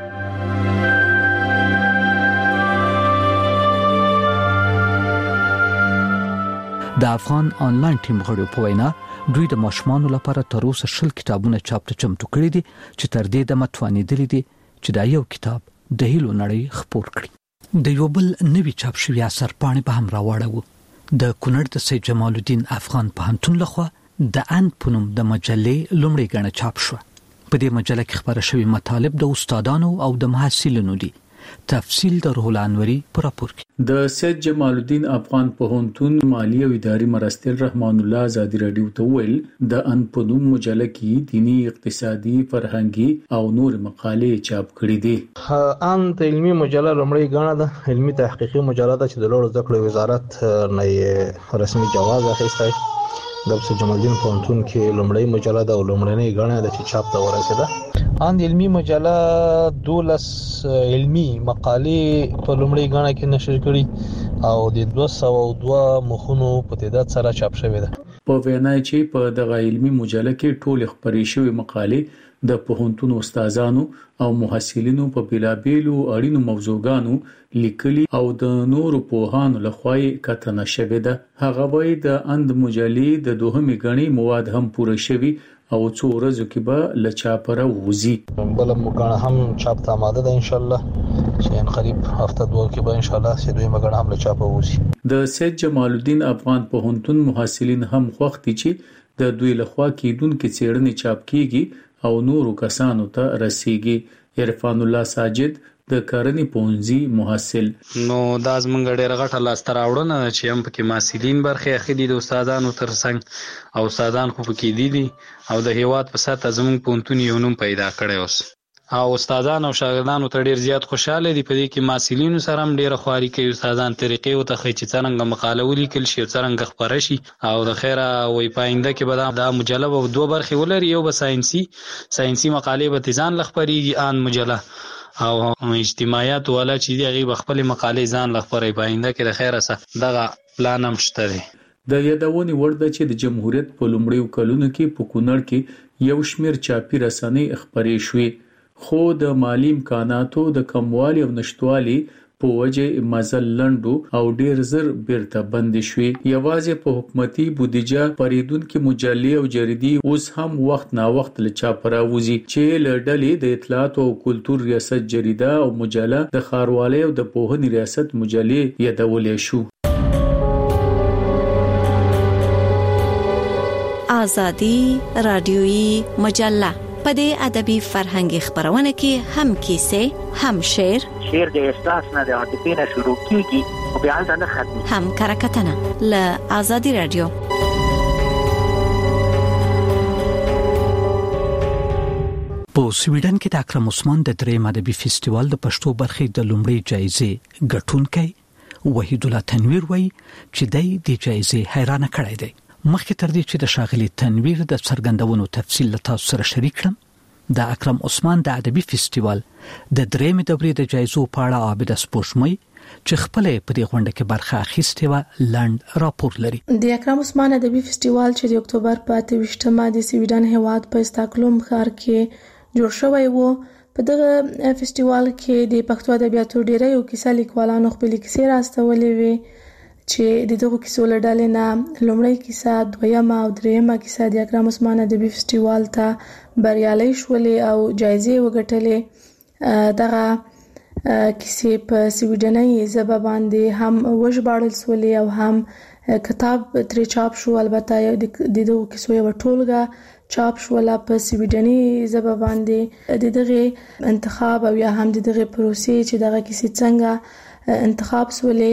د افغان آنلاین ټیم غړو په وینا دوی د ماشومانو لپاره تر اوسه شل کتابونه چاپ ته چمتو کړي دي چې تر دې د متوانیدلي دي چې دا یو کتاب د هیلو نړۍ خپور کړي. د یو بل نوي چاپ شوی اثر پاڼې به هم راوړو. د کونړ د سید جمال الدین افغان پوهنتون لخوا د ان پونم د مجلې لومړی غنه چاپ شو. په دې مجله کې خبره شوی مطالب د استادانو او د محصلینو دي. تفصیل د روح الانوری پر راپور کې. د سید جمال الدین افغان پوهنتون مالی او اداري مرستیال رحمان الله آزادی رادیو ته ویل د ان پونم مجله کې دینی اقتصادي فرهنګي او نور مقالې چاپ کړي دي. ان د علمي مجله لومړی غاڼه ده علمي تحقیقي مجله ده چې د لوړو زده کړو وزارت نه رسمي جواز اخیستی. د سید جمال الدین پوهنتون کې لومړی مجله ده او لومړنۍ غاڼه ده چې چاپ ته ورسېده. ان علمي مجله دولس علمي مقالې په لومړی غاڼه کې نشر کړي او د دوه سوه او دوه مخونو په تعداد سره چاپ شوې ده. په وینا چې په دغه علمي مجله کې ټول خبرې شوی مقالې د پوهنتون استادانو او محصلینو په بیلابیلو اړینو موضوعګانو لیکلي او د نورو پوهانو لخوا کتنه شوې ده. هغه وایي د اند مجلې د دوهمې غني مواد هم پوره شوي او څو ورځې کې به لچا پر وځي. بل مګړه هم چاپ ته آماده ده ان شاء الله چې ان قریب هفته دوه کې به ان شاء الله سې دوی مګړه هم لچا په وځي. د سید جمال الدین افغان پوهنتون محصلین هم خوښ دي چې د دوی لخوا کېدونکو څېړنې چاپ کیږي او نورو کسانو ته رسیږي. عرفان الله ساجد د کرنی پونځي محصل. نو دا زمونږ ډېر غټه لاسته راوړنه ده چې هم پکې محصلین برخه اخلي د استادانو ترڅنګ او استادان خو پکې دي دي او د هیواد په سطح زمونږ پونتون یو نوم پیدا کړی اوس او استادان او شاګردانو ته ډېر زیات خوشاله دي. په دې کې محصلینو سره هم ډېر خواري کوي. استادان طریقې او ته چې څنګه مقاله ولیکل شي څنګه خبره شي او د خیره وې پاینده کې به دا مجله به دوه برخې ولري. یو به ساينسي ساينسي مقالې به تیزان لخبريږي ان مجله او اجتماعیات ولا چې دی غي خپل مقالې ځان لخبري پاینده کې د خیره سره دغه پلان هم شته دی. د یادونې وړ ده چې د جمهوریت په لومړیو کلونو کې په کونړ کې یو شمېر چاپی رسنۍ خبرې شوې خو د مالی امکاناتو د کموالي او نشټوالي په وجه مزل لندو او ډیر زر بیرته بند شوې. یوازې په حکومتي بودیجه پریدونکو مجلې او جریدي اوس هم وخت نا وخت له چاپ راوځي چې لړډلې د اطلاعات او کلتور ریاست جریده او مجله د خاروالۍ او د پوهنې ریاست مجلې یادولې شو. آزادی رادیویی مجله په دې ادبي فرهنګي خبرونه کې هم کیسه هم شعر شعر د احساس نه د عاطفې نه شروع کیږي او بیا ځنه ختمي هم کرکټنه ل آزادی رادیو. په سویډن کې د اکرم عثمان د دریم ادبي فستیوال د پښتو برخې د لومړۍ جایزې ګټونکی وحید الله تنویر وایي چې د دې جایزې حیرانه کړی دی. مخکې تر دې چې د شاغلي تنویر د څرګندونو تفصیل له تاسو سره شریک کړم د اکرم عثمان د ادبي فستیوال د درېمې دورې د جایزو په اړه عابد سپوږمۍ چې خپل په دې غونډه کې برخه اخیستې و لاند راپور لري. د اکرم عثمان ادبي فستیوال چې د اکتوبر په اته ویشتمه د سویډن هیواد په استاکلوم ښار کې جوړ شوی و. په دغه فستیوال کې د پښتو ادبیاتو ډیری یو کیسه لیکوالانو خپل کیسې راستولې وي چې د دغه کیسو له ډلې نه لومړی کیسه دویمه او دریمه کیسه د اکرم عثمان ادبي فستیوال ته بریالۍ شولې او جایزې وګټلې. دغه کیسې په سویډنۍ ژبه باندې هم وژباړل شولې او هم کتاب ترې چاپ شو. البته د دغه کیسو یو ټولګه چاپ شوله په سویډنۍ ژبه باندې. د دغه انتخاب او یا هم د دغه پروسې چې دغه کیسې څنګه انتخاب شولې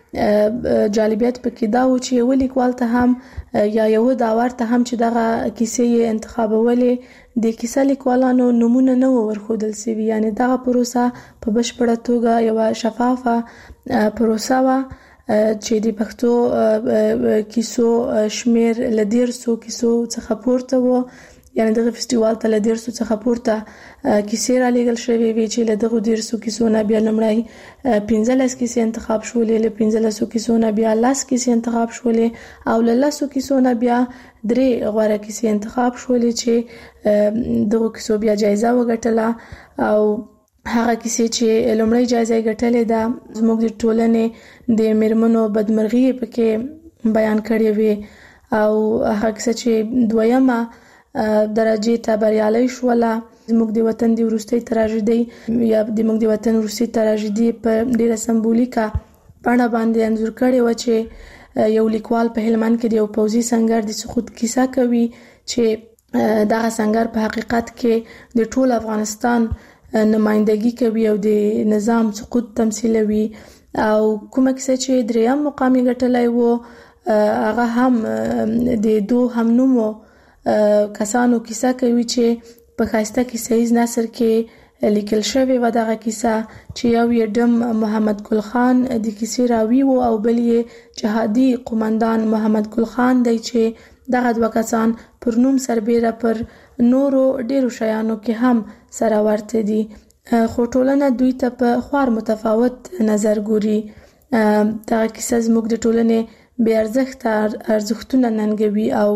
جالبیت پکې دا و چې یو لیکوال ته هم یا یو داور ته هم چې دغه کیسې انتخابولې د کیسه لیکوالانو نمونه نه ورخودل سوي، یعنی دغه پروسه په بشپړه توګه یو شفافه پروسه و چې د پښتو کیسو شمیر ل دیرسو کیسو څخه پورته و، یعنی دغه فستیوال ته ل دیرسو څخه پورته کیسې را لېږل شوې وي چې له دغه دیرسو کیسو نه بیا لمړی پنځلس کیسې انتخاب شولې، له پنځلسو کیسو نه بیا لس کیسې انتخاب شولې او له لسو کیسو نه بیا درې غوره کیسې انتخاب شولې چې دغه کیسو بیا جایزه وګټله او هغه کیسې چې لمړی جایزه ګټلې ده زموږ د ټولنې د میرمنو بدمرغي پکې بیان کړې وي او هغه کیسه چې دویمه درجه ته بریالۍ شوله زموږ د وطن د وروستۍ تراژیدي یا د موږ د وطن وروستۍ تراژیدي په ډیره سمبولیکه بڼه باندې انځور کړې و چې یو لیکوال په هلمند کې د یو پوځي سنگر د سقوط کیسه کوي چې دغه سنگر په حقیقت کې د ټول افغانستان نمائندګي کوي او د نظام سقوط تمثیلوي او کومه کیسه چې دریم مقام ګټلای وو هغه هم د دوه همنومو کسانو کیسه کوي چې په خاصه کې سیز نصر کې لیکل شوی و دغه کیسه چې یو یې ډم محمد ګل خان د کیسې راوي وو او بل یې جهادي قومندان محمد ګل خان دی چې دغه دوه کسان پر نوم سربېره پر نورو ډیرو شیانو کې هم سره ورته دي، خو ټولنه دوی ته په خوار متفاوت نظر ګوري. دغه کیسه زموږ د ټولنې بې ارزښته ارزښتونه ننګوي او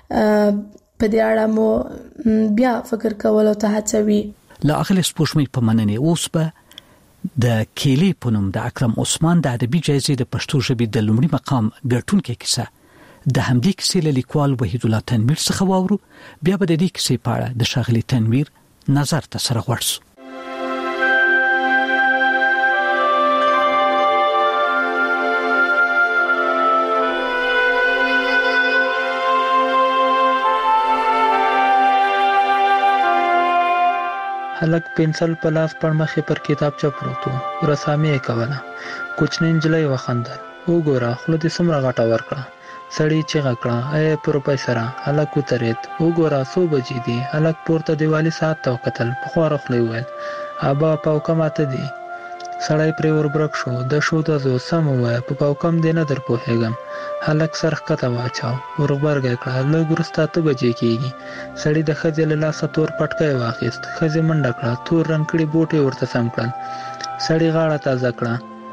په دې اړه مو بیا فکر کولو ته هڅوي. له اغلی سپوږمۍ په مننې اوس به د کېلې په نوم د اکرم عثمان د ادبي جایزې د پښتو ژبې د لومړي مقام ګټونکې کیسه د همدې کیسې له لیکوال وحید الله تنویر څخه واورو، بیا به د دې کیسې په اړه د ښاغلي تنویر نظر ته سره ورسو. هلک پنسل په لاس پر مخې پر کتابچه پروت و، رسامي یې کوله. کوچنۍ نجلۍ وخندل. وګوره خوله دې څومره غټه ورکړه. سړی چیغه کړه ای پروفیسره. هلک وترید. وګوره څو بجې دي. هلک پورته دیوالي ساعت ته وکتل. په خواره خوله وویل ابا پاوکم اته دي. سړی پرې وربرک شو. د شو ته زه سم ووایه په پاوکم دې نه در پوهېږم. هلک سر ښکته واچاو. ورغبرګه کړه. لږ وروسته اته بجې کېږي. سړي د ښځې له لاسه تور پټکی واخیست. ښځې منډه کړه. تور رنګ کړي بوټي ورته سم کړل. سړي غاړه تازه کړه.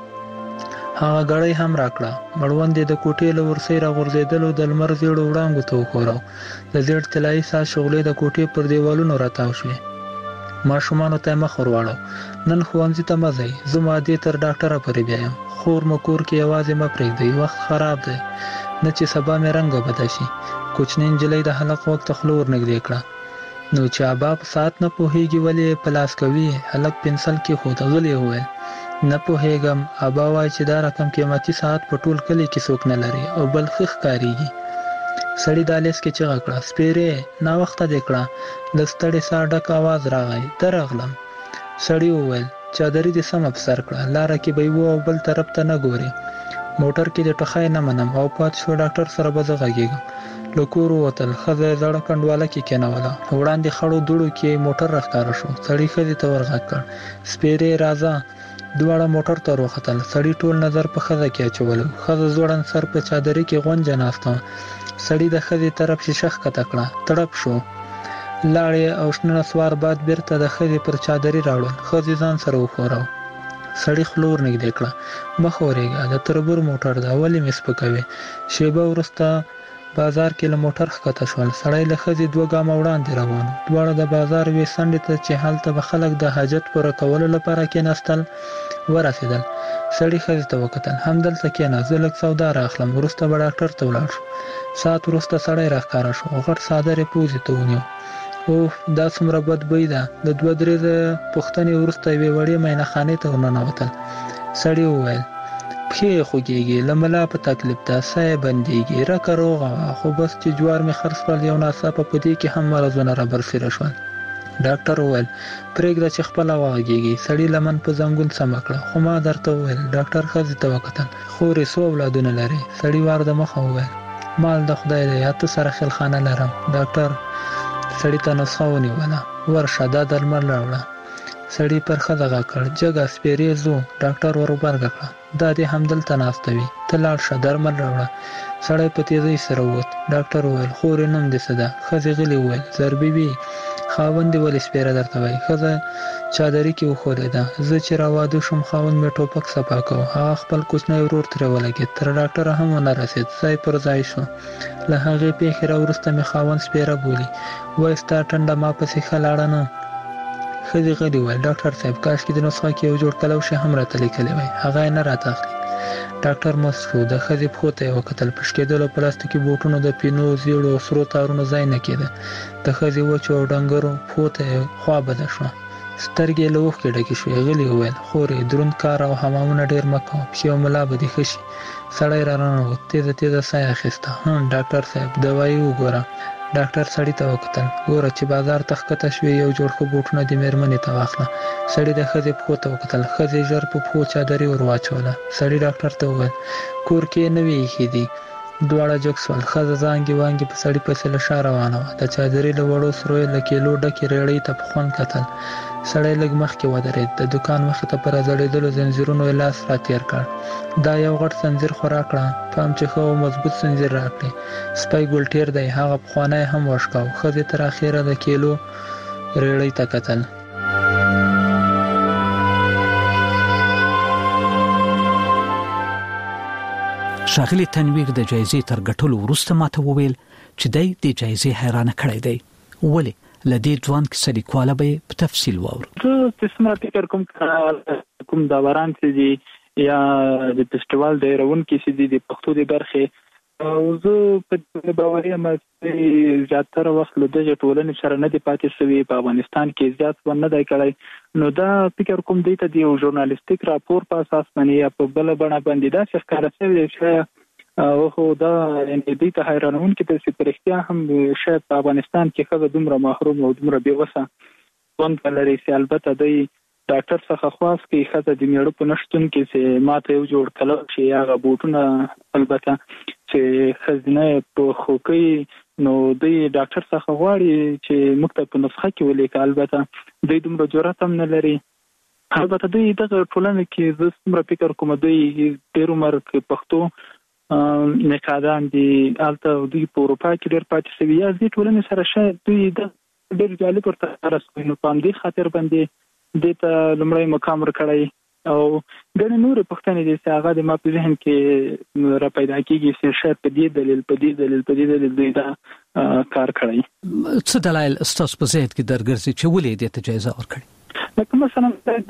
هغه ګړۍ هم راکړه. مړوند یې د کوټې له ورسۍ راغورځېدلو د لمر زیړو وړانګو ته وښوراو. د زیړ طلایي ساز شغلې د کوټې پر دیوالونو راتاو شوې. ماشومانو ته مخ ورواړو. نن ښوونځي ته مه ځئ. زه مادې تر ډاکټره پورې بیایم. خور مو کور کې یوازې مه پرېږدئ. وخت خراب دی. نه چې سبا مې رنګه بده شي. کوچنۍ نجلۍ د هلک غوږ ته خوله ورنږدې کړه. نو چې ابا په ساعت نه پوهېږي ولې په لاس کوي؟ هلک پنسل کېښود. غلی وویل نه پوهېږم. ابا وایي چې دا رقم قیمتي ساعت په ټول کلي کې څوک نه لري او بل ښه ښکارېږي. سړي دهلیز کې چیغه کړه سپېرې ناوخته دې کړه. له ستړې ساه ډک اواز راغی. درغلم. سړي وویل چادري دې سمه په سر کړه. لاره کې به یې او بل طرف ته نه ګورې. موټر کې د ټخی نه منم او پاتې شو ډاکټر سره به زه غږېږم. له کور ووتل. ښځه یې زړه کنډواله کې کېنوله. وړاندې خړو دوړو کې موټر راښکاره شو. سړي ښځې ته ورغږ کړ سپېرې راځه. دواړه موټر ته وختل. سړي ټول نظر په ښځه کې اچولو. ښځه ځوړند سر په چادري کې غونجه ناسته. سړي د ښځې طرف شیشه ښکته کړه. تړپ شو. لاړې او شنه نسوار باد بیرته د ښځې پر چادري راوړل. ښځې ځان سره وښوراو. سړي خوله ورنږدې کړه. مه ښورېږه د تربور موټر ده ولې مې سپکوې. شېبه وروسته بازار کې له موټر ښکته شول. سړی له ښځې دوه ګامه وړاندې روان. دواړه د بازار یوې څنډې ته چې هلته به خلک د حاجت پوره کولو لپاره کېناستل ورسېدل. سړي ښځې ته وکتل. همدلته کېنه زه لږ سودا راخلم. وروسته به ډاکټر ته ولاړ شو. ساعت وروسته سړی راښکاره شو. غټ څادر یې پوزې ته ونیو. اوف دا څومره بد بوی ده. د دوه درې پوښتنې وروسته یوې وړې میخانې ته ورننوتل. سړي وویل پښې یې خوږېږي. له ملا په تکلیف ده. ساه یې بندېږي. رکه روغه وه خو بس چې جوار مې خرڅ کړل یو ناڅاپه په دې کې هم مرضونه رابرسېره شول. ډاکټر وویل پرېږده چې خپل واغږیږي. سړی لمن په زنګون سم کړ. خو ما درته وویل ډاکټر ښځې ته وکتل خورې څو اولادونه لري؟ سړی وار د مخه وویل مال د خدای دی اته سره خلخانه لرم. ډاکټر سړی ته نسخه ونیوله ورشه دا درمل راوړه. سړی پر ښځه غږ کړ جګه سپېرې ځو. ډاکټر ور وبرګه کړه دا دې همدلته ناسته وي ته لاړ شه درمل راوړه. سړی په تیزۍ سره ووت. ډاکټر وویل خورې نوم دې څه ده؟ ښځې غلې وویل زربي بي. خاوند دې ولې سپېره درته وایي؟ ښځه چادري کې وښودېده. زه چې راواده شوم خاوند مې ټوپک صفا کوه. هغه خپل کوچنی ورور ترې ولګېد. تر ډاکټره هم ونه رسېد. ځای پر ځای شو. له هغې پېښې راوروسته مې خاوند سپېره بولي. وایي ستا ټنډه ما پسې ښه لاړه نه. ښځې غلې وویل ډاکټر صاحب کاشکې د نسخه کې یو جوړ کلوشې هم راته لیکلی وای هغه یې نه راته اخلي. ډاکټر مسک شو. د ښځې پښو ته یې وکتل. په شکېدلو پلاستیکي بوټونو د پینو زیړو او سرو تارونو ځای نه کېده. د ښځې وچو او ډنګرو پښو ته یې خوا بده شوه. سترګې یې له اوښکې ډکې شوې. غلې وویل خورې دروند کار او حمامونه ډېر مه کوه پښې او ملا به دې ښه شي. سړی را راننوت. تېزه تېزه ساه یې اخیسته. هم ډاکټر صاحب دوایي وګوره. ډاکټر سړی ته وکتل. ګوره چې بازار ته ښکته شوې یو جوړ ښه بوټونه دې مېرمنې ته واخله. سړی د ښځې پښو ته وکتل. ښځې ژر په پښو چادري ور واچوله. سړی ډاکټر ته وویل کور کې یې نوې ایښي دي. دواړه جګ شول. ښځه زانګې وانګې په سړي پسې له شا روانه وه. د چادري له وړو سرو یې له کیلو ډکې ریړۍ ته په خوند کتل. سړی لږ مخکې ودرېد. د دوکان مخې ته په راځړېدلو زنځیرونو یې لاس را تېر کړ. دا یو غټ زنځیر خو راکړه پام چې ښه او مضبوط زنځیر راکړې. سپی ګلټیر دی هغه پخوانی هم وشکاو. ښځې تر اخره د کیلو ریړۍ ته کتل. ښاغلي تنویر د جایزې تر ګټلو وروسته ماته وویل چې دی د جایزې حیرانه کړی دی. ولې؟ له دې ځوان کیسه لیکواله به په تفصیل واورو. زه چې څومره فکر کوم کوم داوران چې دي یا د فستیوال ډیرونکي چې دي د پښتو د برخې او زه په باوري یم چې زیاتره وخت له دغه ټولنې سره نه دی پاتې شوی په افغانستان کې زیات ونه نه دی کړی. نو دا فکر کوم دی ته د یو ژورنالیستیک راپور په اساس باندې یا په بل بڼه باندې دا څه ښکاره شوی دی چې او خو دا دې ته حیرانونکي ته چې په رښتیا هم شاید په افغانستان کې ښځه دومره محروم او دومره بې وسه ژوند لري چې البته دی ډاکټر څخه خواست کوي ښځه د میړه په نشتون کې چې ماته یو جوړ کلو چې هغه بوټونه البته چې ښځینه په خوکۍ نو دی ډاکټر څخه غواړي چې موږ ته په نسخه کې ولیکي. البته دی دومره جرأت هم نه لري. البته دوی دغه ټولنه کې زه څومره فکر کوم دوی ډېر عمر کې پښتو نقادان دي البته دوی په اروپا کې ډېر پاتې شوي یا دې ټولنې سره شاید دوی د ډېر جالب ورته رسوي. نو په همدې خاطر باندې دې ته لومړی مقام ورکړی او ګڼې نورې پوښتنې دي چې هغه د ما په ذهن کې را پیدا کېږي چې شاید په دې دلیل په دې دلیل په دې دلیل دوی دا کار کړی. څه دلایل ستاسو په ذهن کې درګرځي چې ولې دې ته جایزه ورکړي؟ لکه مثلا د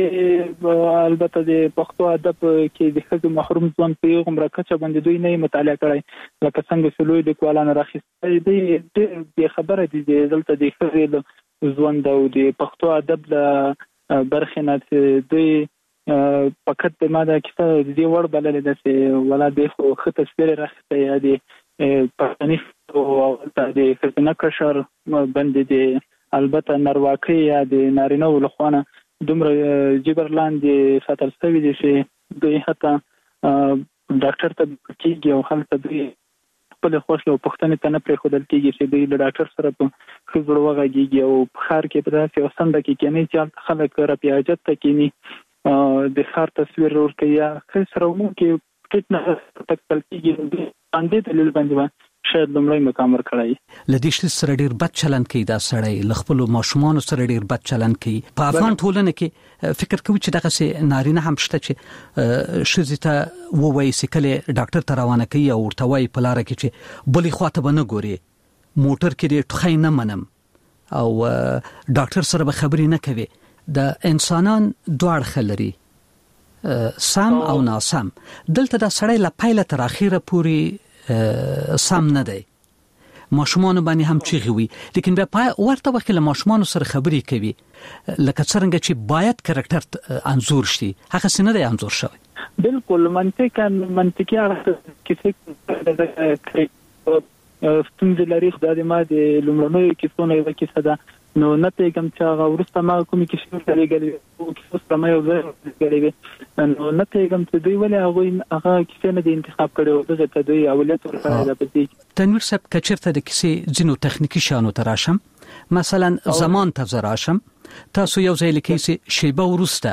البته د پښتو ادب کې د ښځو محروم ژوند په یو غمره کچه باندې دوی نه مطالعه کړی لکه څنګه چې لوی لیکوالان راخیستي دي. د خبره دي دلته د ښځو ژوند او د پښتو ادب د برخې نه دوی فقط د ما د کیسه د دې وړ بللې ده چې ولا د خو ښه تصویر راخیستی یا د پښتني او د ښځینه قشر باندې د البته نارواکۍ یا د نارینه‌و لخوا دومره جبر لاندې ساتل شوي دي چې دوی حتی ډاکټر ته کېږي او هلته دوی خپلې خوښې او پوښتنې ته نه پرېښودل کېږي چې دوی له ډاکټر سره په ښه زړه وغږېږي او په ښار کې په داسې یوه څنډه کې کېني چې هلته خلک رفع حاجت ته کېني د ښار تصویر ورکوي یا ښځې سره عموم کې ټیټ نه تکتل کېږي. باندې دلیل باندې شاید لومړی مقام ورکړی. له دې شي سره ډېر بد چلند کوي دا سړی له خپلو ماشومانو سره ډېر بد چلند کوي. په افغان ټولنه کې فکر کوي چې دغه سي نارینه هم شته چې ښځې ته ووایي چې کله ډاکټر ته روانه کوي او ورته وایي په لاره کې چې بلې خواته به نه ګوري موټر کې دې ټوخی نه منم او ډاکټر سره به خبرې نه کوي. د انسانان دواړه خلري سم او ناسم. دلته دا سړی لا پایله تر اخیره پوری سم نه دی. ماشومان باندې هم چیغي وي لیکن به پای ورته وخت له ماشومان سره خبرې کوي لکه څنګه چې باید کریکټر انزور شي هغه څنګه دی انزور شوی. بالکل منطقاً منطقي اړخ کې ستونزې لري. خدای دې ما د لومړنیو کیسو نه یوه کیسه ده، نو نه پوهېږم چې هغه وروسته ما کومې کیسې ورته لېږلې وې، کیسو سره ما یو ځای لېږلې وې، نو نه پوهېږم چې دوی ولې هغوی هغه کیسې نه دي انتخاب کړې او دغې ته دوی اولویت ورکړی ده. په دې تنویر صاحب که چېرته د کیسې ځینو تخنیکي شیانو ته راشم، مثلا زمان ته زه راشم، تاسو یو ځای لیکئ چې شیبه وروسته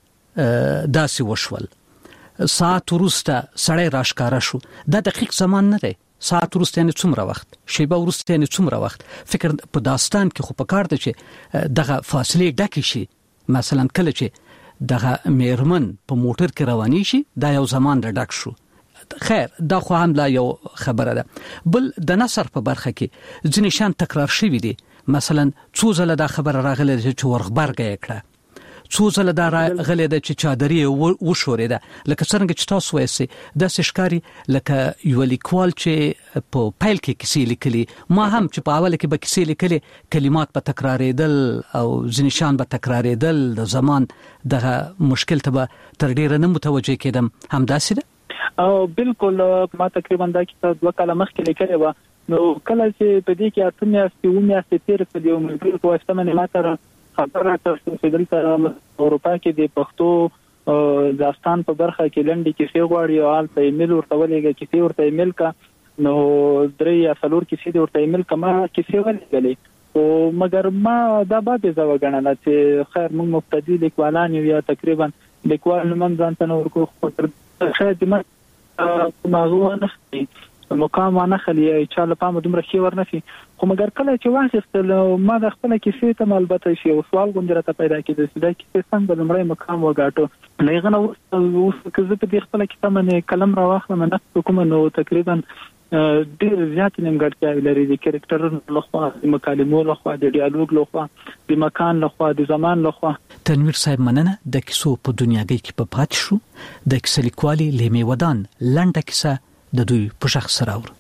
داسې وشول، ساعت وروسته سړی راښکاره شو. دا دقیق زمان نه دی. ساعت وروسته یعنې څومره وخت، شیبه وروسته یعنې څومره وخت. فکر په داستان کې خو پکار ده چې دغه فاصلې ډکې شي. مثلا کله چې دغه میرمن په موټر کې روانې شي، دا یو زمان را ډک شو. خیر دا خو هم لا یو خبره ده. بل د نثر په برخه کې ځینې شیان تکرار شوي دي. مثلا څو ځله دا خبره راغله چې ورغبرګه یې کړه، څو ځله دا راغلی ده چې چادري یې وښورېده. لکه څرنګه چې تاسو وایئ داسې ښکاري لکه یو لیکوال چې په پیل کې کیسې لیکلي، ما هم چې په اوله کې به کیسې لیکلې، کلمات به تکرارېدل او ځینې شیان به تکرارېدل، د زمان دغه مشکل ته به تر ډېره نه متوجه کېدم. همداسې ده؟ او بالکل ما تقریبا دا کیسه دوه کاله مخکې لیکلې وه، نو کله چې په دې کې اته میاشتې اووه میاشتې تېرې کړې یو ملګري په واسطه باندې ما ته خبره راکړه چې دلته اروپا کې د پښتو داستان په برخه کې لنډې کیسې غواړي او هلته ایمیل ورته ولېږه، کیسې ورته ایمیل کړه، نو درې یا څلور کیسې دې ورته ایمیل کړه، ما کیسې ولېږلې، خو مګر ما دا باب یې زه وګڼله چې خیر موږ مبتدي لیکوالان یو یا تقریبا لیکوال نوم هم ځان ته نه ورکړو، خو شاید ما کوم هغه وانخلي مقام وانخلي یا چا له پامه دومره ښې ورنشي. خو مګر کله چې واخیستل ما د خپله کیسې ته م البته شي یو سوال غوندې راته پیدا کېده چې دا کیسې څنګه لومړی مقام وګاټو. نو هغه نه وروسته اوس که زه په دې خپله کیسه باندې قلم راواخلم نقد وکړم، نو تقریبا ډېر زیاتې نیمګړتیاوې لري، د کرکټرونو لخوا، د مکالمو لخوا، د ډیالوګ لخوا، د مکان لخوا، د زمان لخوا. تنویر صاحب مننه. د کیسو په دنیاګۍ کې په پاتې شو. د کیسه لیکوالې لیمې ودان لنډه کیسه د دوی په شخص سره اورو.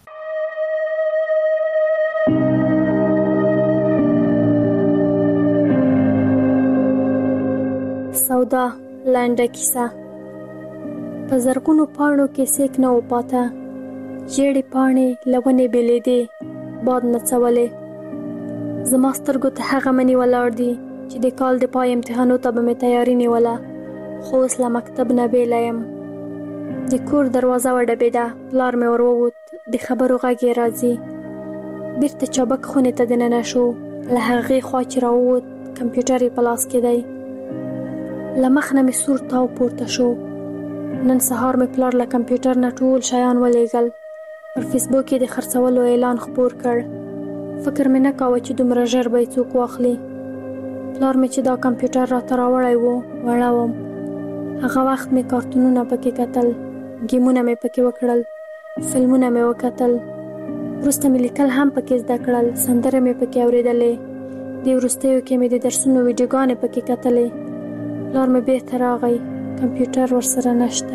سودا لنډه کیسه. په زرګونو پاڼو کې سیک نه و پاته، ژېړې پاڼې لونې بېلېدې، باد نڅولې. زما سترګو ته هغه منې ولاړ دي چې د کال د پای امتحانو ته به مې تیاري نیوله، خو اوس له مکتب نه بېله یم. د کور دروازه وډبېده، پلار مې ور ووت، د خبرو غږ یې راځي. بیرته چابک خونې ته دننه شو، له هغې خوا چې راووت کمپیوټر یې په لاس کې دی. له مخ نه مې سور تاو پورته شو. نن سهار مې پلار له کمپیوټر نه ټول شیان ولېږل، پر فیسبوک یې د خرڅولو اعلان خپور کړ. فکر مې نه کاوه چې دومره ژر به یې څوک واخلي. پلار مې چې دا کمپیوټر راته راوړی و، وړه وم. هغه وخت مې کارتونونه پکې کتل، ګیمونه مې پکې وکړل، فلمونه مې وکتل، وروسته مې لیکل هم پکې زده کړل، سندرې مې پکې اورېدلې، د وروستیو کې مې د درسونو ویډیوګانې پکې کتلې. پلار مې بېرته راغی، کمپیوټر ورسره نشته.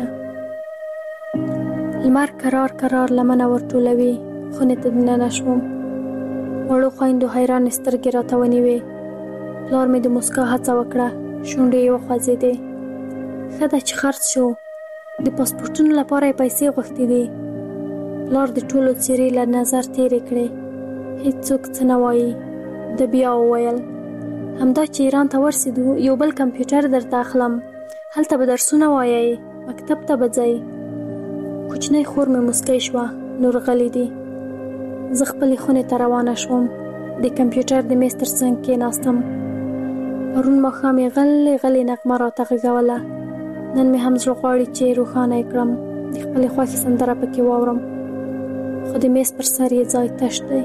لمر کرار کرار لمنه ورټولوي، خونې ته دننه شوم. وړو خویندو حیرانې سترګې راته ونیوې. پلار مې د موسکا هڅه وکړه، شونډې یې وخوځېدې. ښه ده چې خرڅ شو، د پاسپورټونو لپاره یې پیسې غوښتې دي. پلار د ټولو څېرې له نظر تېرې کړې، هېڅوک څه نه وایي. ده بیا وویل همدا چې ایران ته ورسېدو یو بل کمپیوټر درته اخلم، هلته به درسونه وایئ، مکتب ته به ځئ. کوچنۍ خور مې مسکی شوه، نور غلی دي. زه خپلې خونې ته روانه شوم، د کمپیوټر د میز تر څنګ کېناستم. پرون ماښام یې غلې غلې نغمه راته غږوله. نن مې هم زړه غواړي چې روښانه یې کړم، د خپلې خوښې سندره پکې واورم، خو د میز پر سر یې ځای تش دی.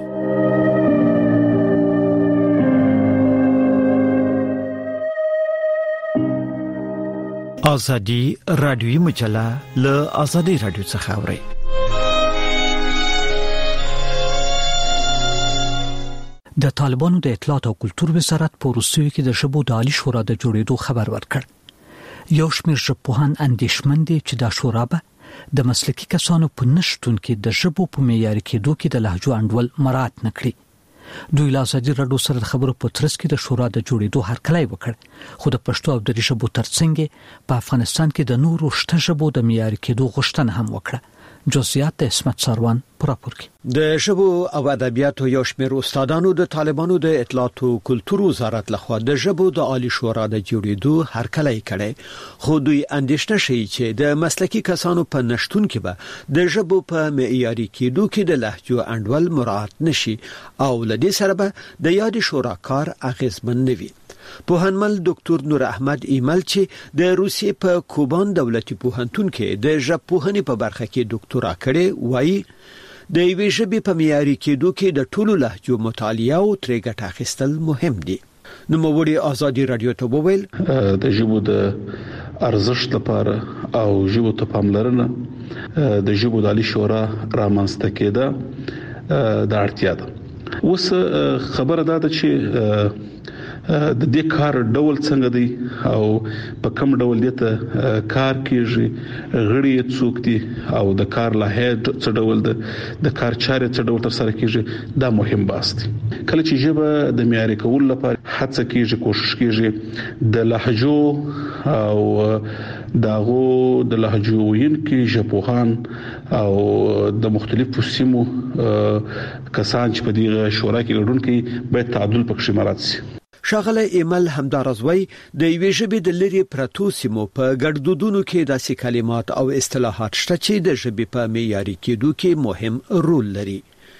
آزادی رادیویی مجله له آزادی رادیو څخه اوري. د طالبانو د اطلاعات او کلتور وزارت په روسیې کې د ژبو د عالی شورا د جوړېدو خبر ورکړ. یو شمېر ژبپوهان اندېښمن دي چې دا شورا به د مسلکي کسانو په نشټون کې د ژبو په معیاري کېدو کې د لهجو انډول مراعات نه کړي. دوی له ازادي راډیو سره د خبرو په ترڅ کې د شورا د جوړېدو هرکلی وکړ، خو د پښتو او دري ژبو ترڅنګ په افغانستان کې د نورو شته ژبو د معیاري کېدو غوښتنه هم وکړه. جزئیات اسمت سروان پراپور کی د ژبو او ادبیاتو یو شمېر استادانو د طالبانو د اطلاعات او کلتور وزارت لخوا د ژبو د عالی شورا د جوړېدو هرکلی کړي، خو دوی اندېښنه شي چې د مسلکي کسانو په نشټون کې به د ژبو په معیاري کېدو کې د لهجو انډول مراعات نشي او لدې سره به د یاد شورا کار اغیزمن نه وي. پوهنمل ډاکټر نور احمد ایمل چې د روسیې په کوبان دولتي پوهنتون کې د ژبپوهنې په برخه کې ډاکټورا کړې وایي د یوې ژبې په معیاري کېدو کې د ټولو لهجو مطالعه او ترې ګټه اخیستل مهم دي. نوموړي ازادي رادیو ته وویل د ژبو د ارزښت لپاره او ژبو ته پاملرنه د ژبو د عالی شورا رامنځته کېده د اړتیا ده. اوس خبره ده چې د دې کار ډول څنګه دی او په کوم ډول دته کار کیږي، غړي څوک دي او د کار لایحه څه ډول ده، د کار چارې څه ډول تر سره کیږي، دا مهم بحث دی. کله چې ژبه د معیاري کولو لپاره هڅه کیږي، کوشش کیږي د لهجو او داغو د لهجو وینکي ژبپوهان او د مختلفو سیمو کسان چې په دې شورا کې ګډون کوي باید تعادل پکې مراعات شي. شاغله ایمل همدارزوی د یوې ژبې د لری پرتو سیمو په ګډوډونو کې داسې کلمات او اصطلاحات شته چې د ژبې په معیاري کېدو کې مهم رول لري.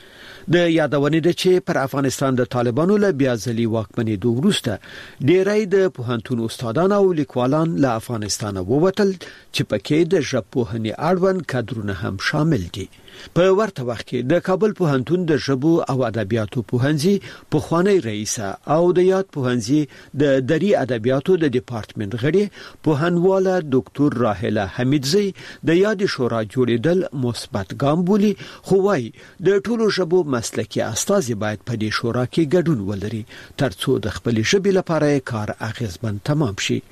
د یادونې ده چې پر افغانستان د طالبانو له بیا ځلي واکمنېدو وروسته ډېری د پوهنتون استادان او لیکوالان له افغانستان ووتل چې پکې د ژبپوهنې اړوند کادرونه هم شامل دي. په ورته وخت کې د کابل پوهنتون د ژبو او ادبیاتو پوهنځي پخوانی رئیس او د یاد پوهنځي د دري ادبیاتو د ډپارټمنټ غړي پوهنواله ډاکټر راهله حمیدزی د یاد شورا جوړېدل مثبت ګام بولي، خو وايي د ټولو ژبو مسلکي استازي باید په دې شورا کې ګډون ولري ترڅو د خپل ژبې لپاره کار اغیزمن تمام شي.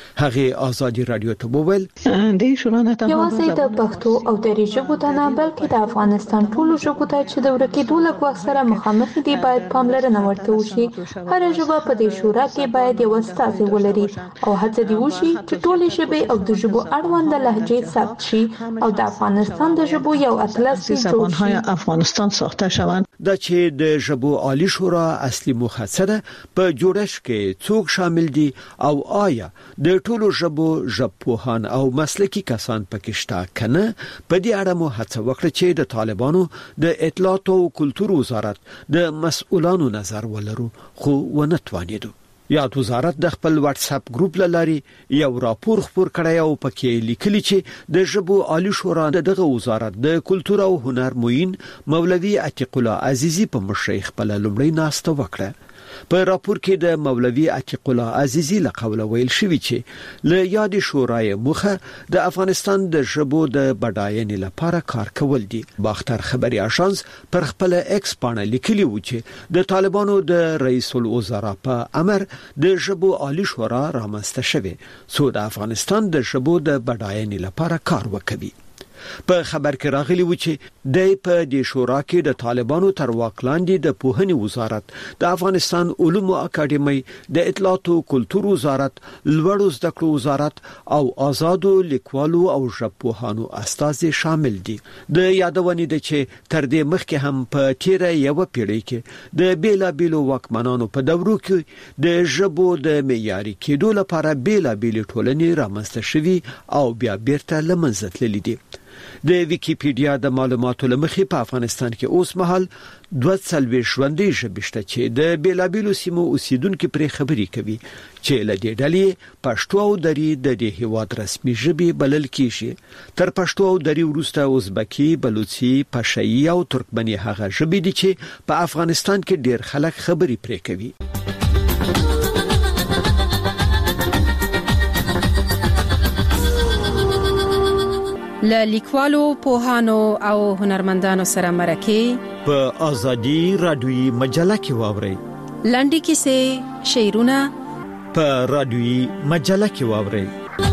هغه ازادي رادیو ته وویل د شورا نه ته یوازې د پښتو او دري ژبو ته نه بلکې د افغانستان ټولو ژبو ته چې د ورکېدو له ګواښ سره مخامخ دي باید پاملرنه ورته وشي. هر ژبه په دې شورا کې باید یو استازی ولري او هڅه دی وشي چې ټولې ژبې او د ژبو اړوند لهجې ثبت شي او د افغانستان د ژبو یو اطلس جوړ شي. افغانستان ساخته شوند د چې د ژبو عالی شورا اصلي موخه څه ده، په جوړښت کې څوک شامل دي او آیا د ټولو ژبو ژبپوهان او مسلکي کسان پکې شته کنه. په دې اړه مو هڅه وکړه چې د طالبانو د اطلاعات او کلتور وزارت د مسؤلانو نظر ولرو، خو ونه توانیدو. یاد وزارت د خپل واتس اپ ګروپ لاري یو راپور خبر کړی او پکې لیکلي چې د ژبو عالی شورا دغه وزارت د کلتور او هنر موین مولوي عتیق الله عزیزی په مشرۍ خپل لومړی ناسته وکړه. په راپور کې د مولوي عتیق الله عزیزی له قوله ویل شوی چې له یاد شورای مخه د افغانستان د ژبو د بډاینې لپاره کار کول دي. باختر خبري اژانس پر خپل ایکس باندې لیکلی و چې د طالبانو د رئیس الوزرا په امر د ژبو عالی شورا رامنځته شوه څو د افغانستان د ژبو د بډاینې لپاره کار وکړي. په خبر کې راغلی و چې د په دې شورا کې د طالبانو تر واک لاندې د پوهنې وزارت، د افغانستان علومو اکاډمي، د اطلاعات او کلتور وزارت، لوړو زده کړو وزارت او آزادو لیکوالو او ژبپوهانو استازي شامل دي. د یادونې ده چې تر دې مخکې هم په تیره یو پیړۍ کې د بیلابیلو واکمنانو په دورو کې د ژبو د معیاري کېدو لپاره بیلابیلې ټولنې رامنځته شوي او بیا بیرته له منځه تللي دي. د ویکیپیډیا د معلوماتو لمخې په افغانستان کې اوس مهال دوه څلوېښت ژوندۍ ژبې شته چې د بیلابیلو سیمو اوسیدونکو پرې خبرې کوي چې له دې ډلې پښتو او دري د دې هیواد رسمي ژبې بلل کیږي. تر پښتو او دري وروسته ازبکی، بلوچي، پشايي او ترکمني هغه ژبې دي چې په افغانستان کې ډېر خلک خبرې پرې کوي. له لیکوالو، پوهانو او هنرمندانو سره مرکه په ازادي رادیوي مجله کې واوري. لنډې کیسې، شعرونه په رادیوي مجله کې واوري.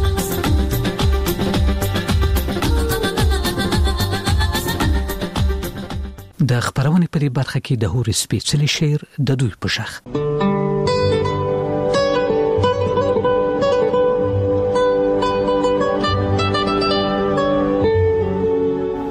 د خبرونې په برخه کې د هوري سپیڅلي شعر د دوی په شخ.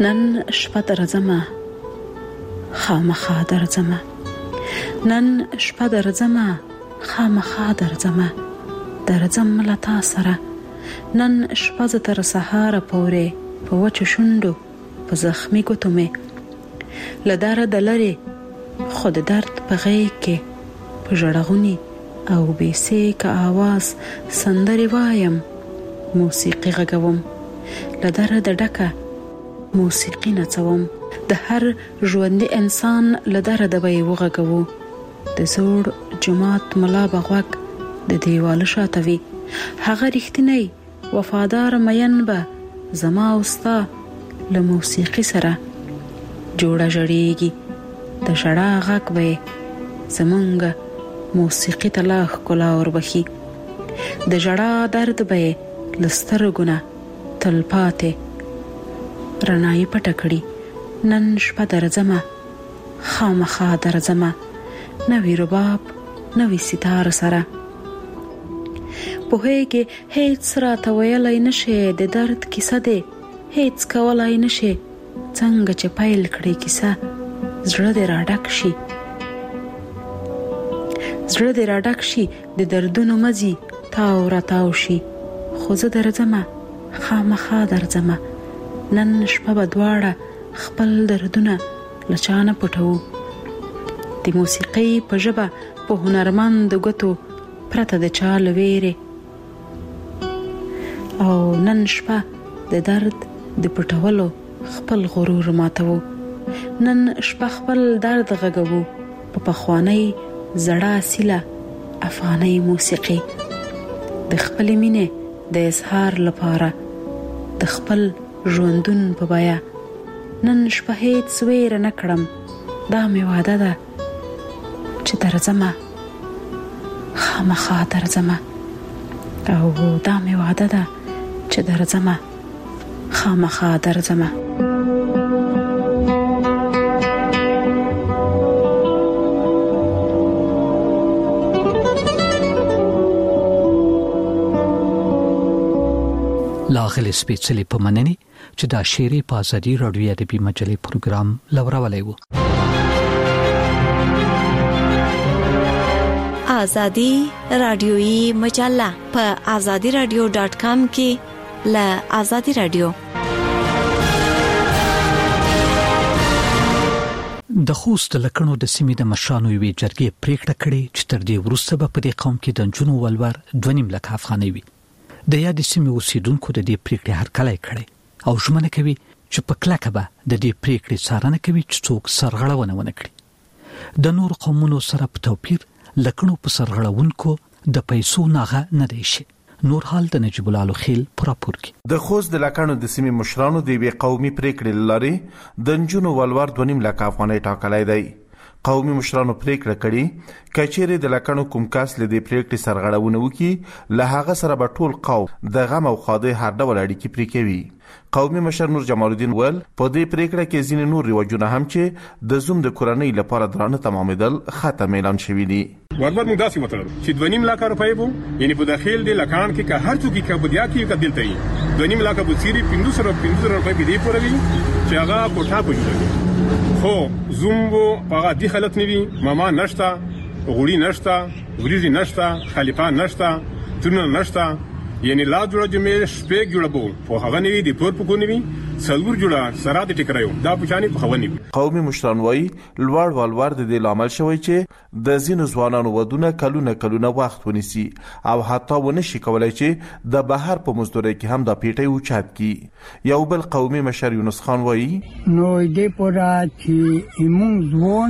نن شپه درځمه خامخا درځمه نن شپه درځمه خامخا درځمه درځم لتا سره نن شپه ز تر سهار پورې په وچ شوندو په زخمي ګوتو مې لدار دلري خود درد په غېږ کې په ژړغوني او بیسې کا आवाज سندري وایم موسیقي غږوم لدار د ډکه موسیقي نڅوم د هر ژوندي انسان لدار د وی وغږو د زوړ جماعت ملا بغوک د دیوال شاتوي هغه رښتینی وفادار مین به زما اوستا له موسیقي سره جوړه جوړیږي د شړا غږ به زمونږ موسیقي تلاخ کولا اور بخي د جړا درد به لستر ګنا تلپاته رڼای پټکړي نن شپه درځمه خامخا درځمه نوی رباب نوی ستار سره په هیګه هیڅ راته ویلای نشي د درد کیسه ده هیڅ کولای نشي څنګه چې پایل کړي کیسه زړه دې راډک شي زړه دې راډک شي د دردونو مزي تاو را تاو شي خو زه درځمه خامخا درځمه نن شپه به دواړه خپل دردونه لچانه پټو د موسیقي په ژبه په هنرمند غوتو پرته د چا لويره او نن شپه د درد د پټولو خپل غرور ماتو نن شپه خپل درد غږو په پخوانی زړه سیله افغاني موسیقي د خپل مینه د اظهار لپاره د خپل ژوندون په بیا نن شپه هیڅ ویر نه کړم دا مې وعده ده چې درځمه خامخا درځمه او دا مې وعده ده چې درځمه خامخا درځمه لاغل سپیڅلې په منني چې دا شيري په ازادي رادیو ادبي مجلې پروګرام لورولې وو ازادي رادیوي مجله په ازادي رادیو ډاټ کام کې ل ازادي رادیو د خوست لکړو د سیمې د مشرانو یوې جرګې پریکړه کړې چې تر دې وروسته به په دې قوم کې د جنونو ولور دونیم لک افغاني وي د یاد سیمې اوسیدونکو د دې پریکړې هرکلی کړي او ژمنه کوي چې په کلکه به د دې پریکړې څارنه کوي چې څوک سرغړونه ونه کړي د نور قومونو سره په توپیر لکړو په سرغړونکو د پیسو ناغه نه دی شي نور حال د نجیب الله خیل پراپور کی د خوست د لکانو د سیمې مشرانو د وی قومي پریکړې لاري د جنونو ولور دونیم لک افغاني ټاکلای دی قومي مشرانو پریکړه کړې کچېره د لکانو کوم کاس لدی پریکړې سرغړونه وکي له هغه سره به ټول قوم د غم او خاده هر ډول اړیکې پرې کوي قومي مشر نور جمال الدین ول په دې پریکړه کې ځینې نور ریواجونه هم چې د زوم د کورنۍ لپاره درانه تمامېدل ختم اعلان شوی دي وربد موږ داسې وتړل چې دونیم لک روپۍ وو یعنی په داخل د لکان کې که هر څوک کې بدیا کې کدل ته دونیم لک په سيري پنځه سره پنځه روپۍ به دی پوروي چې هغه کوټه پوجوي خو زوم وو هغه دی خلک نیوي ماما نشتا غوړي نشتا وريزي نشتا خلیفہ نشتا ترنه نشتا یعنی لا جوړه جمع شپږ جوړبو په هغه نیوي د پور په کونی څلور جوړه سره د ټیکرایو دا پوښانی په خوونی قومي مشران وای لوړ والوار د لامل شوی چې د زینو ځوانانو ودونه کلونه کلونه وخت ونیسي او حتی ونه شي کولای چې د بهر په مزدوري کې هم د پیټي اوچات کی یو بل قومي مشر یونس خان وای نو دې پورا چې ایمون ځوان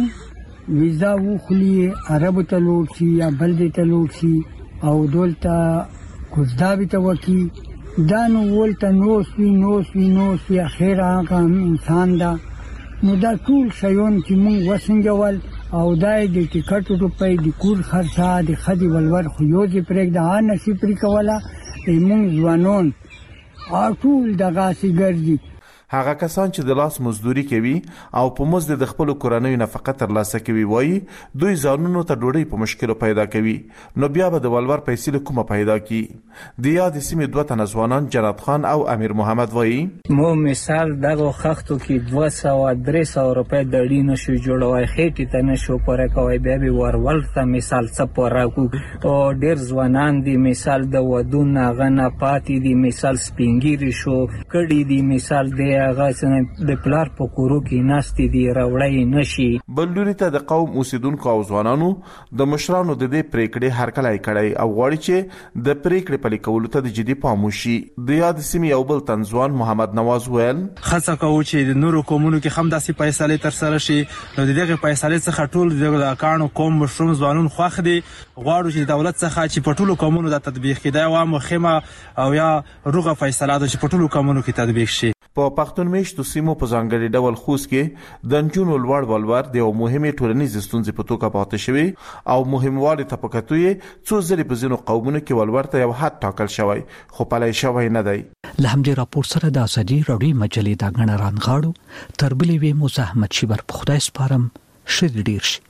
ویزا وخلی عربو ته لوټي یا بلدې ته لوټي او دولته کوزداوی ته وکی دا نو ولته نوسوي نوسوي نوسوي اخر هغه انسان دا نو دا ټول شیون چې مونږ وسنګول او دای د ټیکټ روپۍ د کور خرڅه د خدي ولور خو یو دې پرېګ د نصیب پرې کوله مونږ ځوانون ټول دغه سي ګرځي هغه کسان چې د لاس مزدوري کوي او په مزد د خپل کورنۍ نفقه ترلاسه کوي وایي دوی ځانونو ته ډوډۍ په مشکل پیدا کوي، نو بیا به د ولور پیسې له کومه پیدا کی؟ د یاد سیمې دوه تنه ځوانان جنات خان او امیر محمد وایي مو مثال دغه خښتو کې دوه سوه درې سوه روپۍ د ډي نشو جوړوای، خېټې ته نشو پوره کوی، بیا به ورول ته مثال څه پوره کړو. او ډېر ځوانان دي مثال د ودون هغه نه پاتې دي، مثال سپینګیري شو کړي دي، مثال د هغه د پلار په کورو کې ناستې دي راوړی نشي. بل لوري ته د قوم اوسیدونکو او ځوانانو د مشرانو د دې پریکړې هرکلی کړی او غواړي چې د پریکړې پلي کولو ته د جدي پام وشي. د یاد سیمې یو بل تنځوان محمد نواز ویل خاصه کوو چې د نورو قومونو کې هم داسې فیصلې ترسره شي، نو د دغه فیصلې څخه ټول د کاڼو قوم مشروم ځوانون خوښ دي. غواړو چې دولت څخه چې په ټولو قومونو د تطبیق کېدای و مخمه او یا روغه فیصله ده چې په ټولو قومونو کې تطبیق شي. په پښتون میشتو سیمو په ځانګړي ډول خوست کې د نجونو لوړ ولور د یو مهمې ټولنیزې ستونزې په توګه پاتې شوی او مهموالي ته په کتو یې څو ځلې په ځینو قومونو کې ولور ته یو حد ټاکل شوی خو پلی شوی نه دی. له همدې راپور سره د ازادي راډیو مجلې دا غڼه رانغاړو تر بلې وې مزاحمت شي بر په خدای سپارم شری ډیر شي.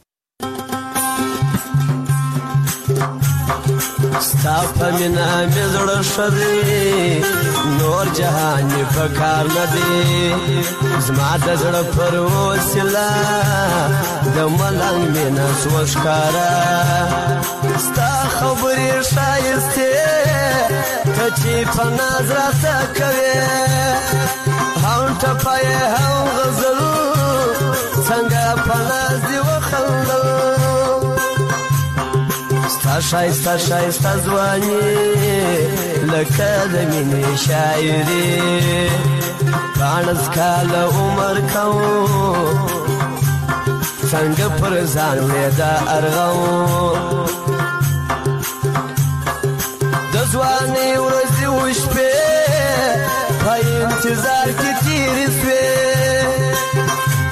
ستا په مینا مې زړه ښه دی، نور جهان مې په کار نه دی، زما د زړه پر وسیله د ملنګ مینه سوه ښکاره. ستا خبرې ښایستې ته چې په ناز راته کوې، هم ټپه یې هم غزل څنګه په ناز دې وخندل. ستا شایسته شایسته ځواني لکه د مینې شاعري، پاڼس کاله عمر کوم څنګه پر ځان مې دا ارغوم. د ځوانۍ ورځې وشپې په انتظار کې تېرې سوې،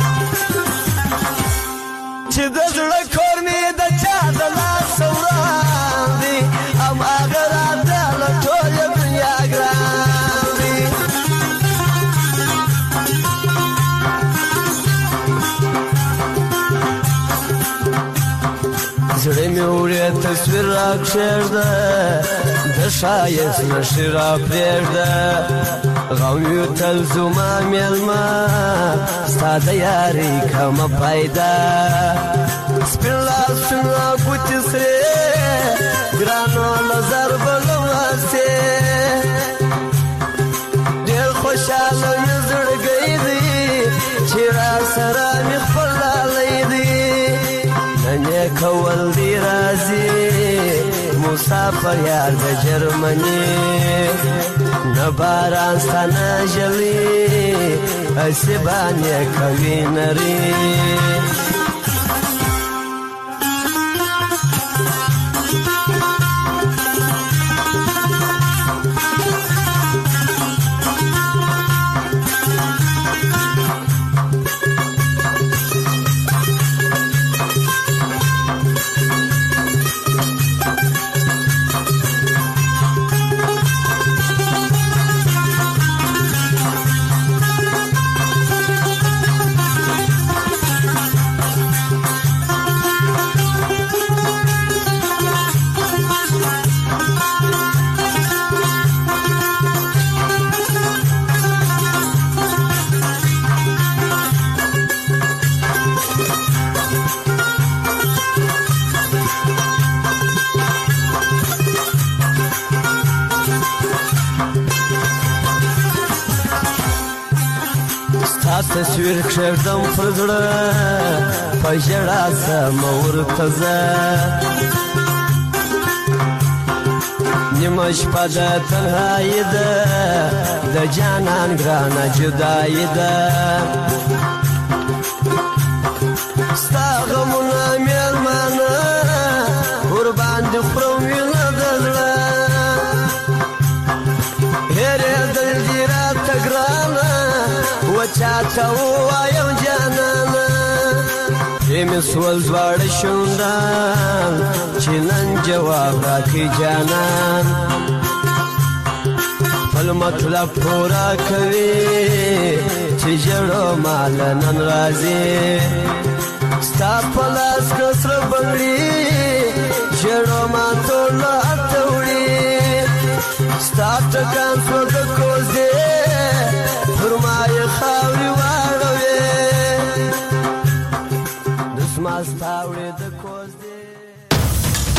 چې د زړه کور مې د چا د لاس وړاندې هم هغه راته له ټوله دنیا ګران دی. زړه مې وړې تصویر راکښېږده، د ښایست نښې راپرېږده، غم یو تل زما مېلمه ستا د یارۍ کمه پیدا. سپین لاسونه ګوتې سرې ګرانو له ضربه لمسې، ډېر خوشحاله مې زړګی دی چې را سره مې خپل لالی دی. نن یې کول دی راځي مسافر یار د جرمني، نه باران ستا نه ژلي هسې باندې کوي نري. تصویر کښېږدم پر زړه په ژړا سم ورته زه، نیمه شپه د تنهایي ده د جانان ګرانه جدایي ده. ستا غمونه مېلمانه ورباندې خورم وینه د زړه، هېرېدل دي راته ګرانه وچاته ووایم جانانه. مې سول زواړه شونډان چې نن جواب راکړي جانان، خپل مطلب پوره کوي چې جړو مال نن راځي ستا په لاس کسر بنگړي جړو